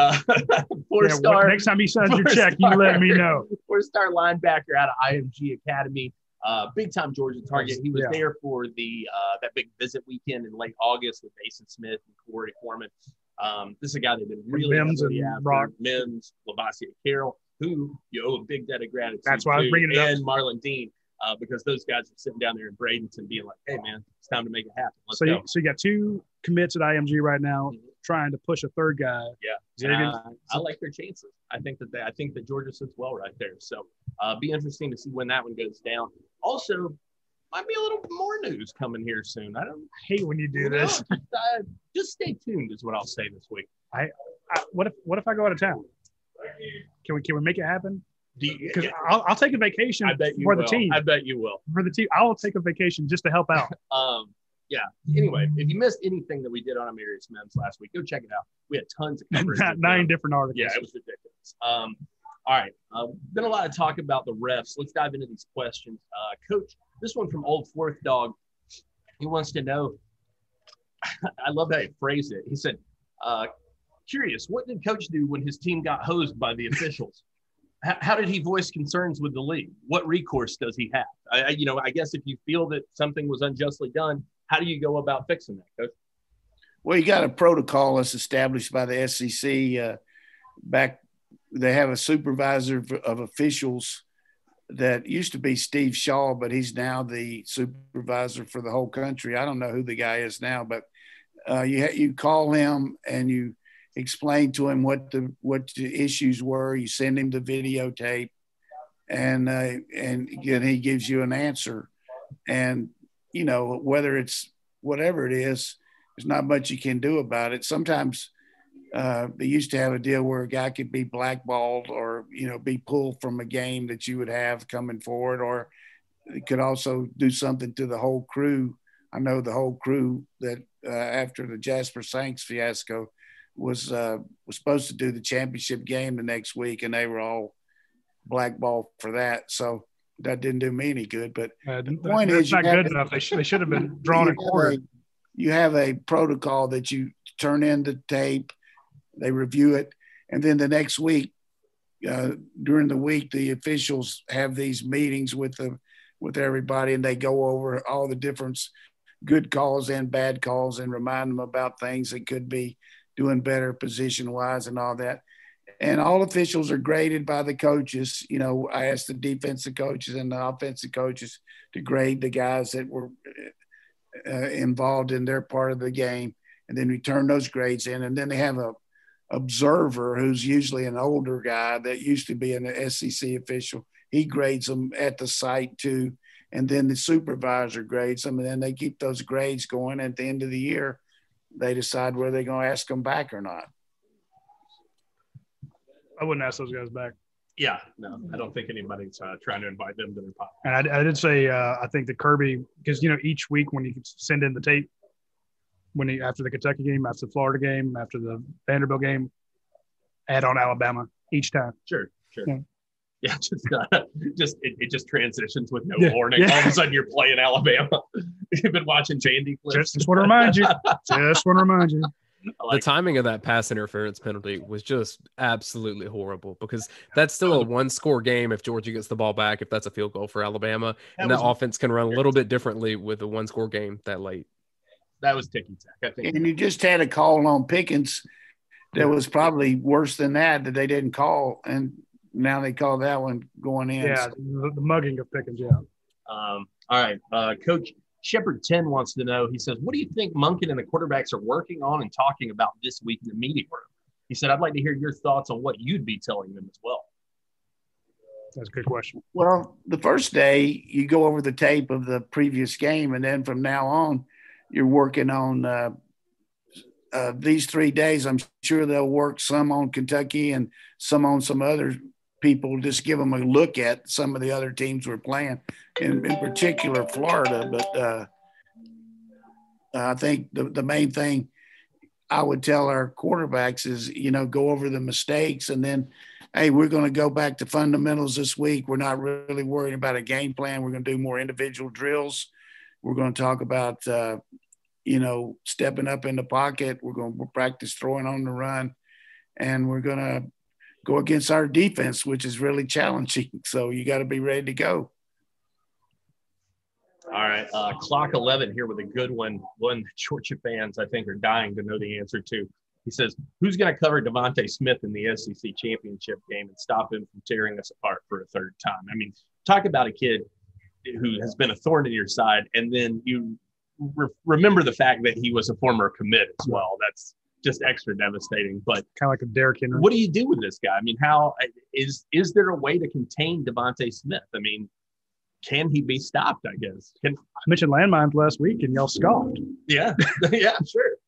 Four-star. Next time he signs your check, you let me know. Four-star linebacker out of IMG Academy. Big-time Georgia target. He was there for the that big visit weekend in late August with Mason Smith and Corey Foreman. This is a guy that did really Mims heavily and after. Brock. Mims, Lavassier Carroll, who you owe a big debt of gratitude That's why I was bringing it up. and Marlon Dean, because those guys are sitting down there in Bradenton being like, hey, man, it's time to make it happen. Let's go. So you got two commits at IMG right now, trying to push a third guy. Yeah. I like their chances. I think that Georgia sits well right there. So be interesting to see when that one goes down. Also, might be a little more news coming here soon. I hate when you do this. Just stay tuned is what I'll say this week. What if I go out of town? Can we make it happen? Because Yeah. I'll take a vacation for the team. I bet you will. For the team, I will take a vacation just to help out. Yeah. Anyway, if you missed anything that we did on Amarius Mims last week, go check it out. We had tons of coverage. 9 different articles. Yeah, it was ridiculous. All right. Been a lot of talk about the refs. Let's dive into these questions. Coach, this one from Old Fourth Dog. He wants to know, I love how he phrased it. He said, curious, what did Coach do when his team got hosed by the officials? How did he voice concerns with the league? What recourse does he have? I guess if you feel that something was unjustly done, how do you go about fixing that, Coach? Well, you got a protocol that's established by the SEC. They have a supervisor of officials that used to be Steve Shaw, but he's now the supervisor for the whole country. I don't know who the guy is now, but you call him and you explain to him what the issues were. You send him the videotape, and again, he gives you an answer. And whether it's whatever it is, there's not much you can do about it. Sometimes they used to have a deal where a guy could be blackballed or, be pulled from a game that you would have coming forward, or it could also do something to the whole crew. I know the whole crew that after the Jasper Saints fiasco was supposed to do the championship game the next week, and they were all blackballed for that. So that didn't do me any good. But the point is, not good enough. They should have been drawn in court. You have a protocol that you turn in the tape, they review it, and then the next week, during the week, the officials have these meetings with everybody, and they go over all the different good calls and bad calls and remind them about things that could be doing better position-wise and all that. And all officials are graded by the coaches. I asked the defensive coaches and the offensive coaches to grade the guys that were involved in their part of the game, and then return those grades in. And then they have a observer who's usually an older guy that used to be an SEC official. He grades them at the site too. And then the supervisor grades them, and then they keep those grades going. At the end of the year, they decide whether they're going to ask them back or not. I wouldn't ask those guys back. Yeah, no, I don't think anybody's trying to invite them to their podcast. And I did say I think that Kirby, because each week when you send in the tape, after the Kentucky game, after the Florida game, after the Vanderbilt game, add on Alabama each time. Sure. Yeah. Yeah, it just transitions with no warning. Yeah. All of a sudden, you're playing Alabama. You've been watching Jandy clips. Just want to remind you. The timing of that pass interference penalty was just absolutely horrible, because that's still a one-score game if Georgia gets the ball back, if that's a field goal for Alabama. And that offense can run a little bit differently with a one-score game that late. That was ticky-tack, I think. And you just had a call on Pickens that was probably worse than that they didn't call, and now they call that one going in. Yeah, the mugging of Pickens, yeah. All right. Coach Shepard 10 wants to know, he says, what do you think Monken and the quarterbacks are working on and talking about this week in the meeting room? He said, I'd like to hear your thoughts on what you'd be telling them as well. That's a good question. Well, the first day you go over the tape of the previous game, and then from now on you're working on these 3 days. I'm sure they'll work some on Kentucky and some on some other people, just give them a look at some of the other teams we're playing, in particular Florida. But I think the main thing I would tell our quarterbacks is, go over the mistakes, and then, hey, we're going to go back to fundamentals this week. We're not really worried about a game plan. We're going to do more individual drills. We're going to talk about, stepping up in the pocket. We're going to practice throwing on the run, and we're going to go against our defense, which is really challenging. So you got to be ready to go. All right. Clock 11 here with a good one that Georgia fans, I think, are dying to know the answer to. He says, who's going to cover Devontae Smith in the SEC championship game and stop him from tearing us apart for a third time? I mean, talk about a kid who has been a thorn in your side, and then you remember the fact that he was a former commit as well. That's just extra devastating. But kind of like a Derrick Henry. What do you do with this guy? I mean, how is there a way to contain Devontae Smith? I mean, can he be stopped, I guess? I mentioned landmines last week, and y'all scoffed. Yeah. Yeah,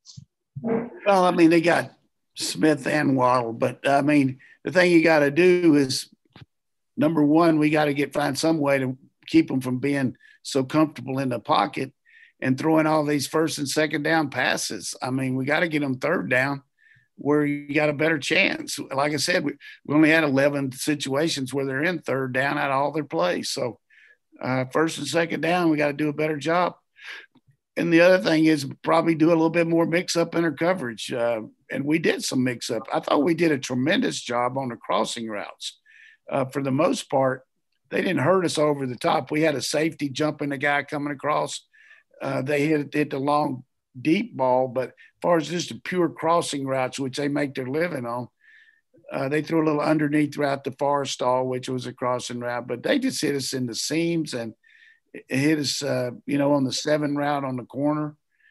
sure. Well, I mean, they got Smith and Waddle, but, I mean, the thing you got to do is, number one, we got to find some way to keep them from being so comfortable in the pocket and throwing all these first and second down passes. I mean, we got to get them third down where you got a better chance. Like I said, we only had 11 situations where they're in third down out of all their plays. So first and second down, we got to do a better job. And the other thing is probably do a little bit more mix-up in our coverage. And we did some mix-up. I thought we did a tremendous job on the crossing routes. For the most part, they didn't hurt us over the top. We had a safety jumping the guy coming across. They hit the long, deep ball. But as far as just the pure crossing routes, which they make their living on, they threw a little underneath throughout the far stall, which was a crossing route. But they just hit us in the seams and hit us, on the 7 route on the corner.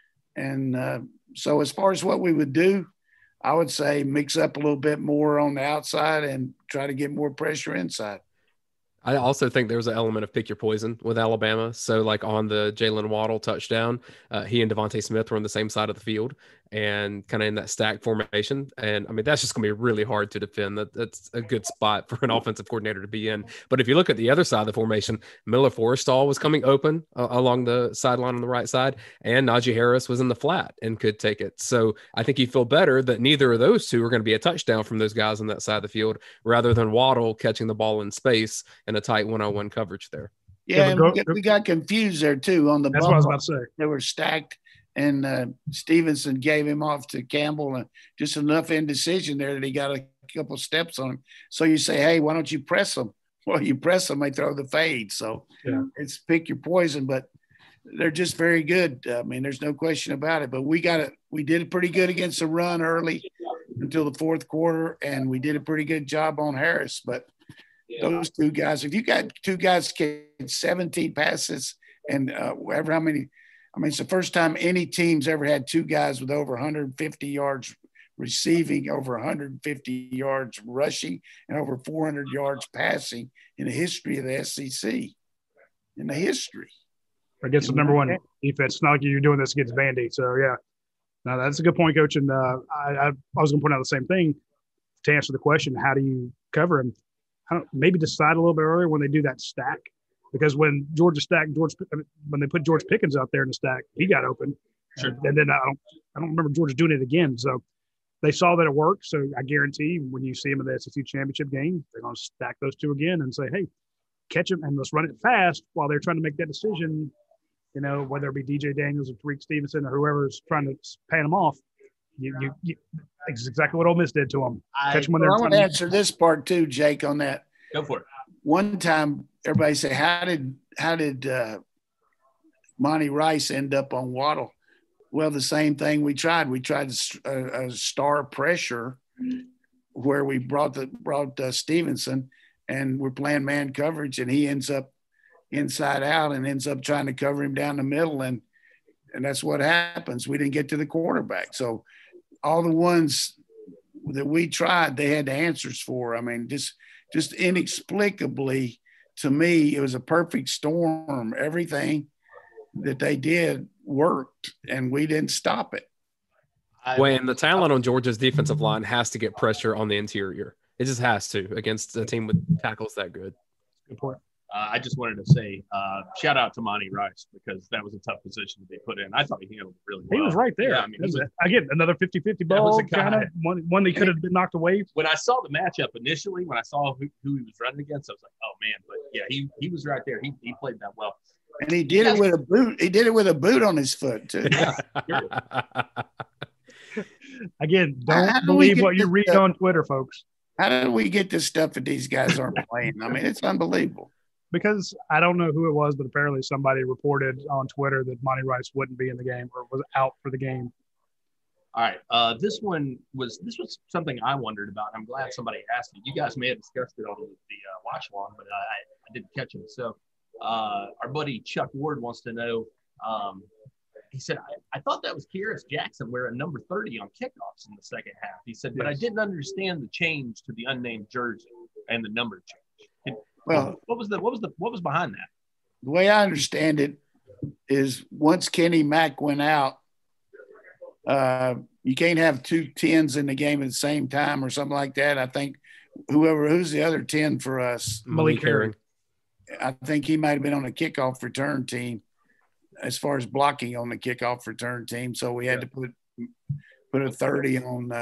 And so as far as what we would do, I would say mix up a little bit more on the outside and try to get more pressure inside. I also think there's an element of pick your poison with Alabama. So like on the Jalen Waddle touchdown, he and Devontae Smith were on the same side of the field and kind of in that stack formation. And I mean, that's just going to be really hard to defend. That's a good spot for an offensive coordinator to be in. But if you look at the other side of the formation, Miller Forrestall was coming open along the sideline on the right side, and Najee Harris was in the flat and could take it. So I think you feel better that neither of those two are going to be a touchdown from those guys on that side of the field, rather than Waddle catching the ball in space and a tight one-on-one coverage there. Yeah, and we got confused there too on the ball. That's what I was about to say. They were stacked, and Stevenson gave him off to Campbell, and just enough indecision there that he got a couple steps on him. So you say, hey, why don't you press them? Well, you press them, they throw the fade. So it's pick your poison, but they're just very good. I mean, there's no question about it. But we did it pretty good against the run early until the fourth quarter, and we did a pretty good job on Harris. But those two guys, if you got two guys catch 17 passes and however how many, I mean, it's the first time any team's ever had two guys with over 150 yards receiving, over 150 yards rushing, and over 400 yards passing in the history of the SEC. In the history. Against the number one defense. It's not like you're doing this against Vandy. So, yeah. No, that's a good point, Coach. And I was going to point out the same thing to answer the question, how do you cover him? Maybe decide a little bit earlier when they do that stack. Because when Georgia stacked when they put George Pickens out there in the stack, he got open. Sure. And then I don't remember Georgia doing it again. So they saw that it worked. So I guarantee when you see them in the SEC championship game, they're going to stack those two again and say, hey, catch them and let's run it fast while they're trying to make that decision. You know, whether it be DJ Daniels or Tariq Stevenson or whoever's trying to pan them off. It's exactly what Ole Miss did to them. Catch them when they're. I want to answer this part too, Jake, on that. Go for it. One time, everybody say, "How did Monty Rice end up on Waddle?" Well, the same thing we tried. We tried a star pressure where we brought Stevenson, and we're playing man coverage, and he ends up inside out and ends up trying to cover him down the middle, and that's what happens. We didn't get to the quarterback, so all the ones that we tried, they had the answers for. I mean, just inexplicably, to me, it was a perfect storm. Everything that they did worked, and we didn't stop it. When the talent on Georgia's defensive line has to get pressure on the interior, it just has to against a team with tackles that good. Good point. I just wanted to say shout out to Monty Rice because that was a tough position to be put in. I thought he handled it really well. He was right there. Yeah, I mean, again, another 50-50 ball, kind of one that could have been knocked away. When I saw the matchup initially, when I saw who he was running against, I was like, oh, man. But, yeah, he was right there. He played that well. And he did it with a boot. He did it with a boot on his foot, too. Yeah. Again, don't believe what you read on Twitter, folks. How did we get this stuff that these guys aren't playing? I mean, it's unbelievable. Because I don't know who it was, but apparently somebody reported on Twitter that Monty Rice wouldn't be in the game or was out for the game. All right. This was something I wondered about. I'm glad somebody asked it. You guys may have discussed it on the watch along, but I didn't catch it. So our buddy Chuck Ward wants to know. He said, I thought that was Kearis Jackson wearing number 30 on kickoffs in the second half. He said, but I didn't understand the change to the unnamed jersey and the number change. Well, what was behind that? The way I understand it is once Kenny Mack went out, you can't have two 10s in the game at the same time or something like that. I think who's the other 10 for us? Malik Herring. I think he might have been on the kickoff return team as far as blocking on the kickoff return team. So we had to put a 30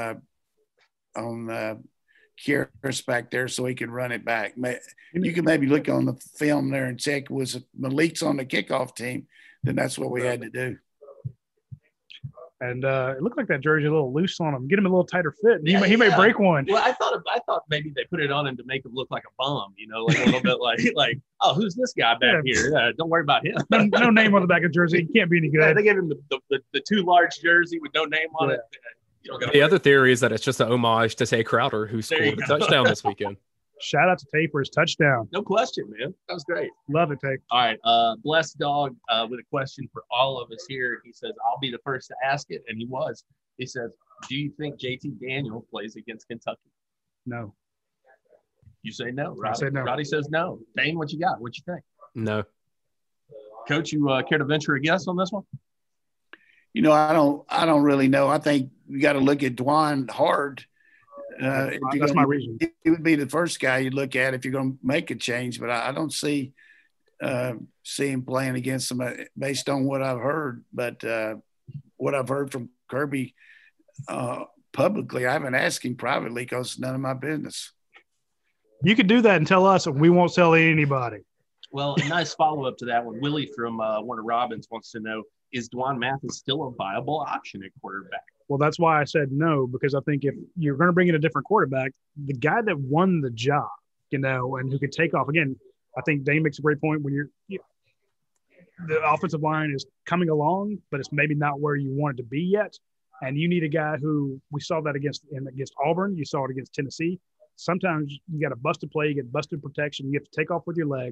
on Kearis back there so he could run it back. You can maybe look on the film there and check was Malik's on the kickoff team, then that's what we had to do. And it looked like that jersey a little loose on him. Get him a little tighter fit. He may break one. Well, I thought maybe they put it on him to make him look like a bum, like a little bit like, oh, who's this guy back here? Don't worry about him. No name on the back of the jersey. He can't be any good. Yeah, they gave him the too large jersey with no name on it. The other theory is that it's just an homage to Tay Crowder, who scored a touchdown this weekend. Shout out to Tay for his touchdown. No question, man. That was great. Love it, Tay. All right. Blessed Dog with a question for all of us here. He says, I'll be the first to ask it. And he was. He says, do you think JT Daniel plays against Kentucky? No. You say no, Roddy? I say no. Roddy says no. Dane, what you got? What you think? No. Coach, you care to venture a guess on this one? I don't really know. I think you got to look at Dwan hard. That's my reason. He would be the first guy you'd look at if you're going to make a change, but I don't see him playing against them based on what I've heard. But what I've heard from Kirby publicly, I haven't asked him privately because it's none of my business. You could do that and tell us, and we won't tell anybody. Well, a nice follow-up to that one. Willie from Warner Robins wants to know, is Dwan Mathis still a viable option at quarterback? Well, that's why I said no, because I think if you're going to bring in a different quarterback, the guy that won the job, and who could take off. Again, I think Dane makes a great point when the offensive line is coming along, but it's maybe not where you want it to be yet. And you need a guy who we saw that against Auburn. You saw it against Tennessee. Sometimes you got a busted play, you get busted protection. You have to take off with your legs.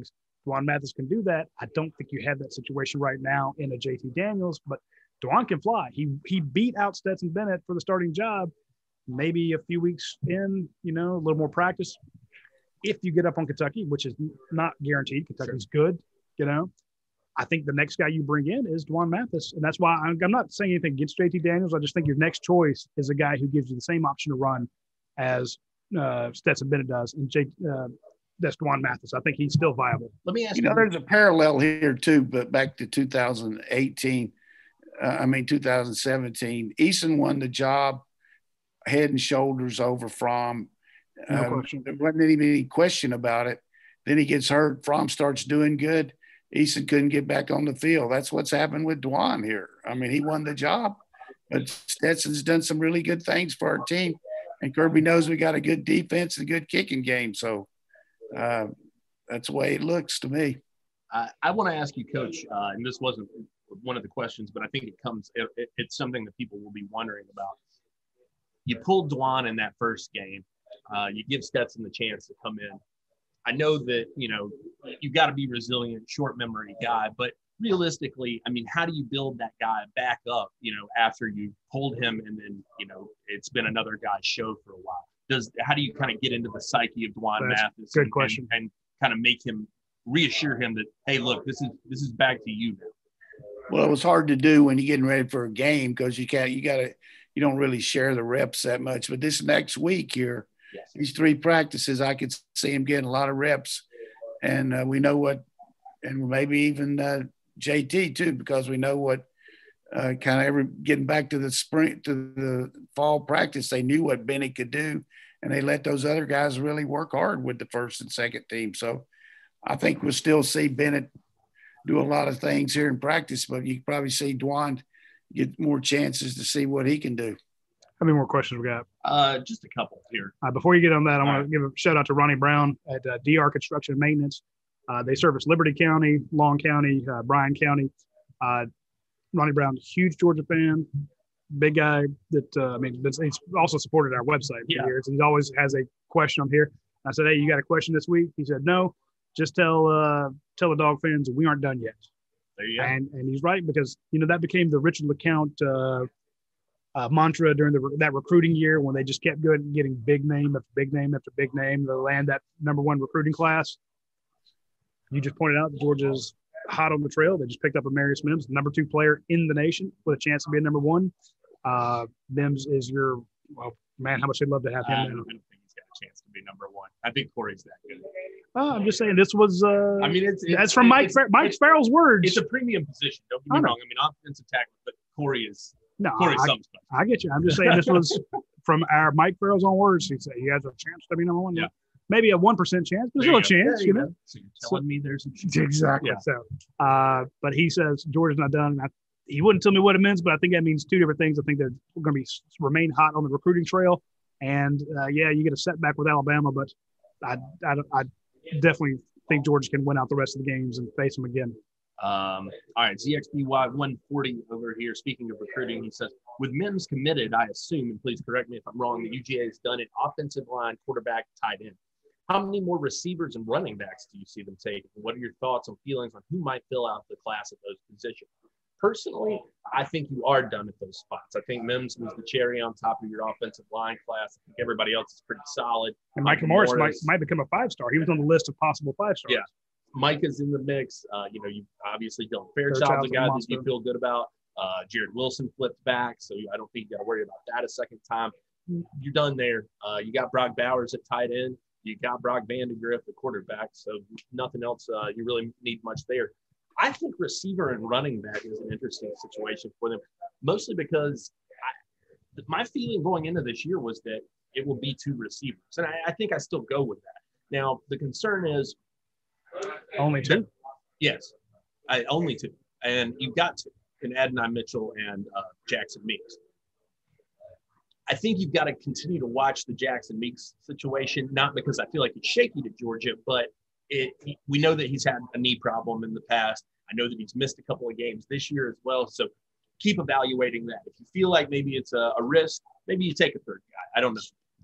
Dwan Mathis can do that. I don't think you have that situation right now in a JT Daniels, but Dwan can fly. He beat out Stetson Bennett for the starting job. Maybe a few weeks in, a little more practice. If you get up on Kentucky, which is not guaranteed, Kentucky's good, I think the next guy you bring in is Dwan Mathis. And that's why I'm not saying anything against JT Daniels. I just think your next choice is a guy who gives you the same option to run as Stetson Bennett does. And that's Dwan Mathis. I think he's still viable. Let me ask you. There's a parallel here too, but back to 2017, 2017, Eason won the job head and shoulders over Fromm. No question. There wasn't even any question about it. Then he gets hurt. Fromm starts doing good. Eason couldn't get back on the field. That's what's happened with Dwan here. He won the job, but Stetson's done some really good things for our team. And Kirby knows we got a good defense and a good kicking game. So that's the way it looks to me. I want to ask you, Coach, and this wasn't one of the questions, but I think it's something that people will be wondering about. You pulled Dwan in that first game. You give Stetson the chance to come in. I know that, you got to be resilient, short memory guy, but realistically, how do you build that guy back up, after you pulled him and then, it's been another guy's show for a while? How do you kind of get into the psyche of Dwan Mathis good question. And kind of make him reassure him that, hey, look, this is back to you now? Well, it was hard to do when you're getting ready for a game because you don't really share the reps that much. But this next week here, yes, these 3 practices, I could see him getting a lot of reps. And we know what, and maybe even JT too, because we know what getting back to the spring, to the fall practice, they knew what Benny could do. And they let those other guys really work hard with the first and second team. So I think we'll still see Bennett do a lot of things here in practice, but you can probably see Dwan get more chances to see what he can do. How many more questions we got? Just a couple here. Before you get on that, I want to give a shout out to Ronnie Brown at DR Construction and Maintenance. They service Liberty County, Long County, Bryan County. Ronnie Brown, huge Georgia fan, big guy that, he's also supported our website for years. He always has a question on here. I said, hey, you got a question this week? He said, no, just tell the Dog fans we aren't done yet. There you go. And he's right, because, that became the Richard LeCounte mantra during that recruiting year, when they just kept getting big name after big name after big name to land that number 1 recruiting class. You just pointed out Georgia's hot on the trail. They just picked up Amarius Mims, number 2 player in the nation with a chance to be a number 1. Mims is how much they'd love to have him. I don't think he's got a chance to be number 1. I think Corey's that good. I'm just saying this was. It's from Mike Farrell's words. It's a premium position. Don't get me wrong. Offensive tackle, but Corey is. No, Corey's something special. I get you. I'm just saying this was from our Mike Farrell's own words. He said he has a chance to be number 1. Yeah. Maybe a 1% chance, but still a chance, So you're telling me there's a chance. Exactly. Yeah. So, but he says Georgia's not done. He wouldn't tell me what it means, but I think that means 2 different things. I think they're going to remain hot on the recruiting trail, and you get a setback with Alabama, but I definitely think Georgia can win out the rest of the games and face them again. All right, ZXBY 140 over here. Speaking of recruiting, he says, with Mims committed, I assume, and please correct me if I'm wrong, the UGA has done it, offensive line, quarterback, tight end. How many more receivers and running backs do you see them taking? What are your thoughts and feelings on who might fill out the class at those positions? Personally, I think you are done at those spots. I think Mims was the cherry on top of your offensive line class. I think everybody else is pretty solid. And Michael Morris might become a 5-star. He was on the list of possible 5-stars. Yeah. Mike is in the mix. You obviously Dylan Fairchild's a guy that you feel good about. Jared Wilson flipped back, so I don't think you got to worry about that a second time. You're done there. You got Brock Bowers at tight end. You got Brock Vandegrift at quarterback, so nothing else you really need much there. I think receiver and running back is an interesting situation for them, mostly because my feeling going into this year was that it will be 2 receivers, and I think I still go with that. Now, the concern is only 2. Yes, only 2, and you've got to. And Adonai Mitchell and Jackson Meeks. I think you've got to continue to watch the Jackson Meeks situation, not because I feel like he's shaky to Georgia, but we know that he's had a knee problem in the past. I know that he's missed a couple of games this year as well. So keep evaluating that. If you feel like maybe it's a risk, maybe you take a third guy. I don't know.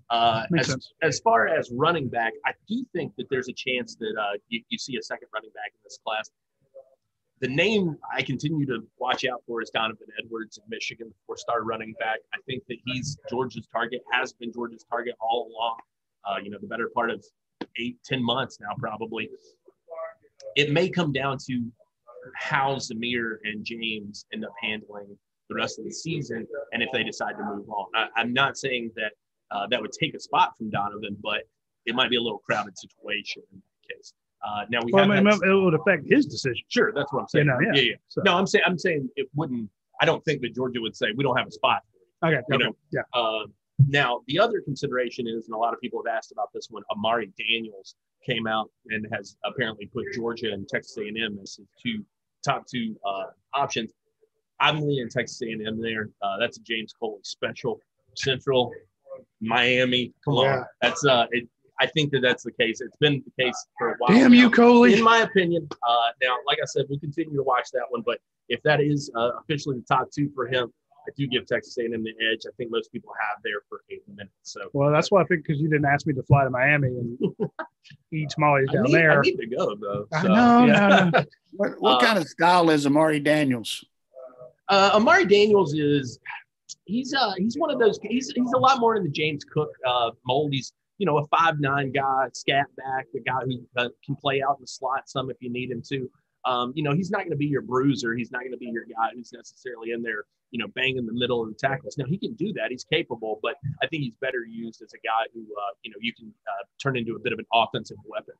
As far as running back, I do think that there's a chance that you see a second running back in this class. The name I continue to watch out for is Donovan Edwards of Michigan, the four-star running back. I think that he's Georgia's target, has been Georgia's target all along, the better part of 8-10 months now probably. It may come down to how Zamir and James end up handling the rest of the season and if they decide to move on. I'm not saying that that would take a spot from Donovan, but it might be a little crowded situation in that case. Now it would affect his decision. Sure, that's what I'm saying. Yeah. So. No, I'm saying it wouldn't. I don't think that Georgia would say we don't have a spot. Okay. Yeah. Now the other consideration is, and a lot of people have asked about this one. Amari Daniels came out and has apparently put Georgia and Texas A&M as his top two options. I'm leaning Texas A&M there. That's a James Coley special. Central, Miami. Come on, that's I think that's the case. It's been the case for a while. Damn you, Coley. In my opinion. Now, like I said, we'll continue to watch that one. But if that is officially the top two for him, I do give Texas A&M the edge. I think most people have there for 8 minutes. So, well, that's why I think, because you didn't ask me to fly to Miami and eat tamales down there. I need to go though. So, I know. What kind of style is Amari Daniels? Amari Daniels he's one of those. He's a lot more in the James Cook mold. He's a 5'9" guy, scat back, the guy who can play out in the slot some if you need him to. He's not going to be your bruiser. He's not going to be your guy who's necessarily in there, banging the middle of the tackles. Now, he can do that. He's capable, but I think he's better used as a guy who, you can turn into a bit of an offensive weapon.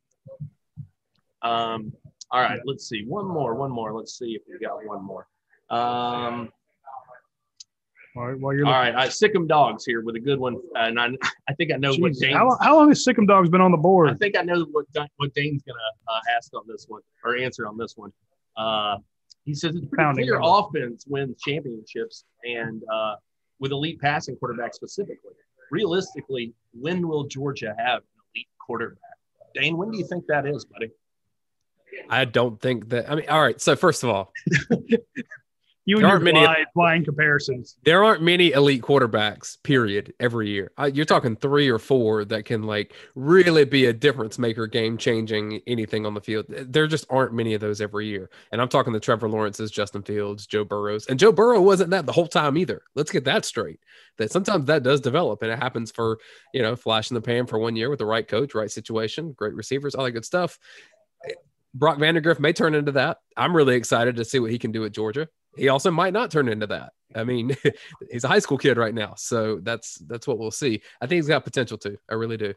All right, let's see. One more. Let's see if we got one more. All right, Sick'em Dogs here with a good one, and I think I know what Dane's. How long has Sick'em Dogs been on the board? I think I know what Dane's going to ask on this one or answer on this one. He says it's pretty clear offense wins championships, and with elite passing quarterback specifically. Realistically, when will Georgia have an elite quarterback? Dane, when do you think that is, buddy? I don't think that. I mean, all right. So first of all. You and your blind comparisons. There aren't many elite quarterbacks, period, every year. You're talking 3 or 4 that can really be a difference maker, game changing, anything on the field. There just aren't many of those every year. And I'm talking the Trevor Lawrences, Justin Fields, Joe Burrows. And Joe Burrow wasn't that the whole time either. Let's get that straight. That sometimes that does develop, and it happens for, flash in the pan for 1 year with the right coach, right situation, great receivers, all that good stuff. Brock Vandagriff may turn into that. I'm really excited to see what he can do at Georgia. He also might not turn into that. I mean, he's a high school kid right now, so that's what we'll see. I think he's got potential to. I really do.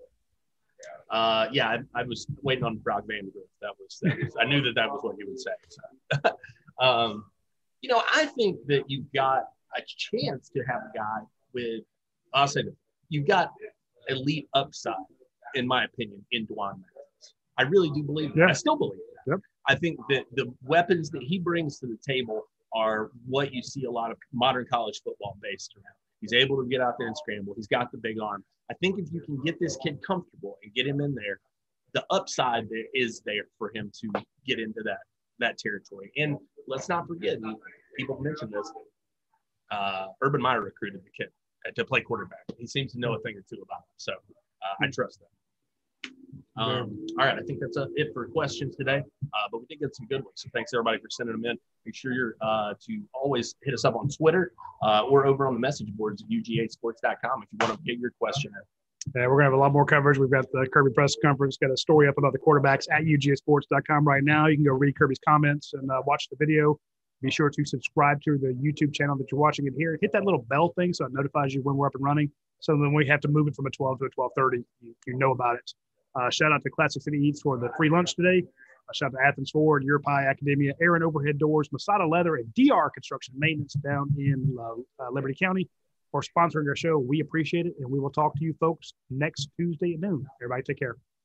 I was waiting on Brock Vandagriff. That was. I knew that was what he would say. So. I think that you've got a chance to have a guy with. I'll say that you've got elite upside, in my opinion, in Dwan Mathis. I really do believe that. I still believe that. Yep. I think that the weapons that he brings to the table are what you see a lot of modern college football based around. He's able to get out there and scramble. He's got the big arm. I think if you can get this kid comfortable and get him in there, the upside there is there for him to get into that territory. And let's not forget, people mentioned this, Urban Meyer recruited the kid to play quarterback. He seems to know a thing or two about him. So I trust that. All right, I think that's it for questions today, but we did get some good ones. So thanks everybody for sending them in. Make sure you're to always hit us up on Twitter or over on the message boards at ugasports.com if you want to get your question in. Yeah, we're going to have a lot more coverage. We've got the Kirby press conference, got a story up about the quarterbacks at ugasports.com right now. You can go read Kirby's comments and watch the video. Be sure to subscribe to the YouTube channel that you're watching it here. Hit that little bell thing so it notifies you when we're up and running. So then we have to move it from a 12 to a 12:30. You know about it. Shout out to Classic City Eats for the free lunch today. Shout out to Athens Ford, Europi Academia, Aaron Overhead Doors, Masada Leather, and DR Construction Maintenance down in Liberty County for sponsoring our show. We appreciate it, and we will talk to you folks next Tuesday at noon. Everybody take care.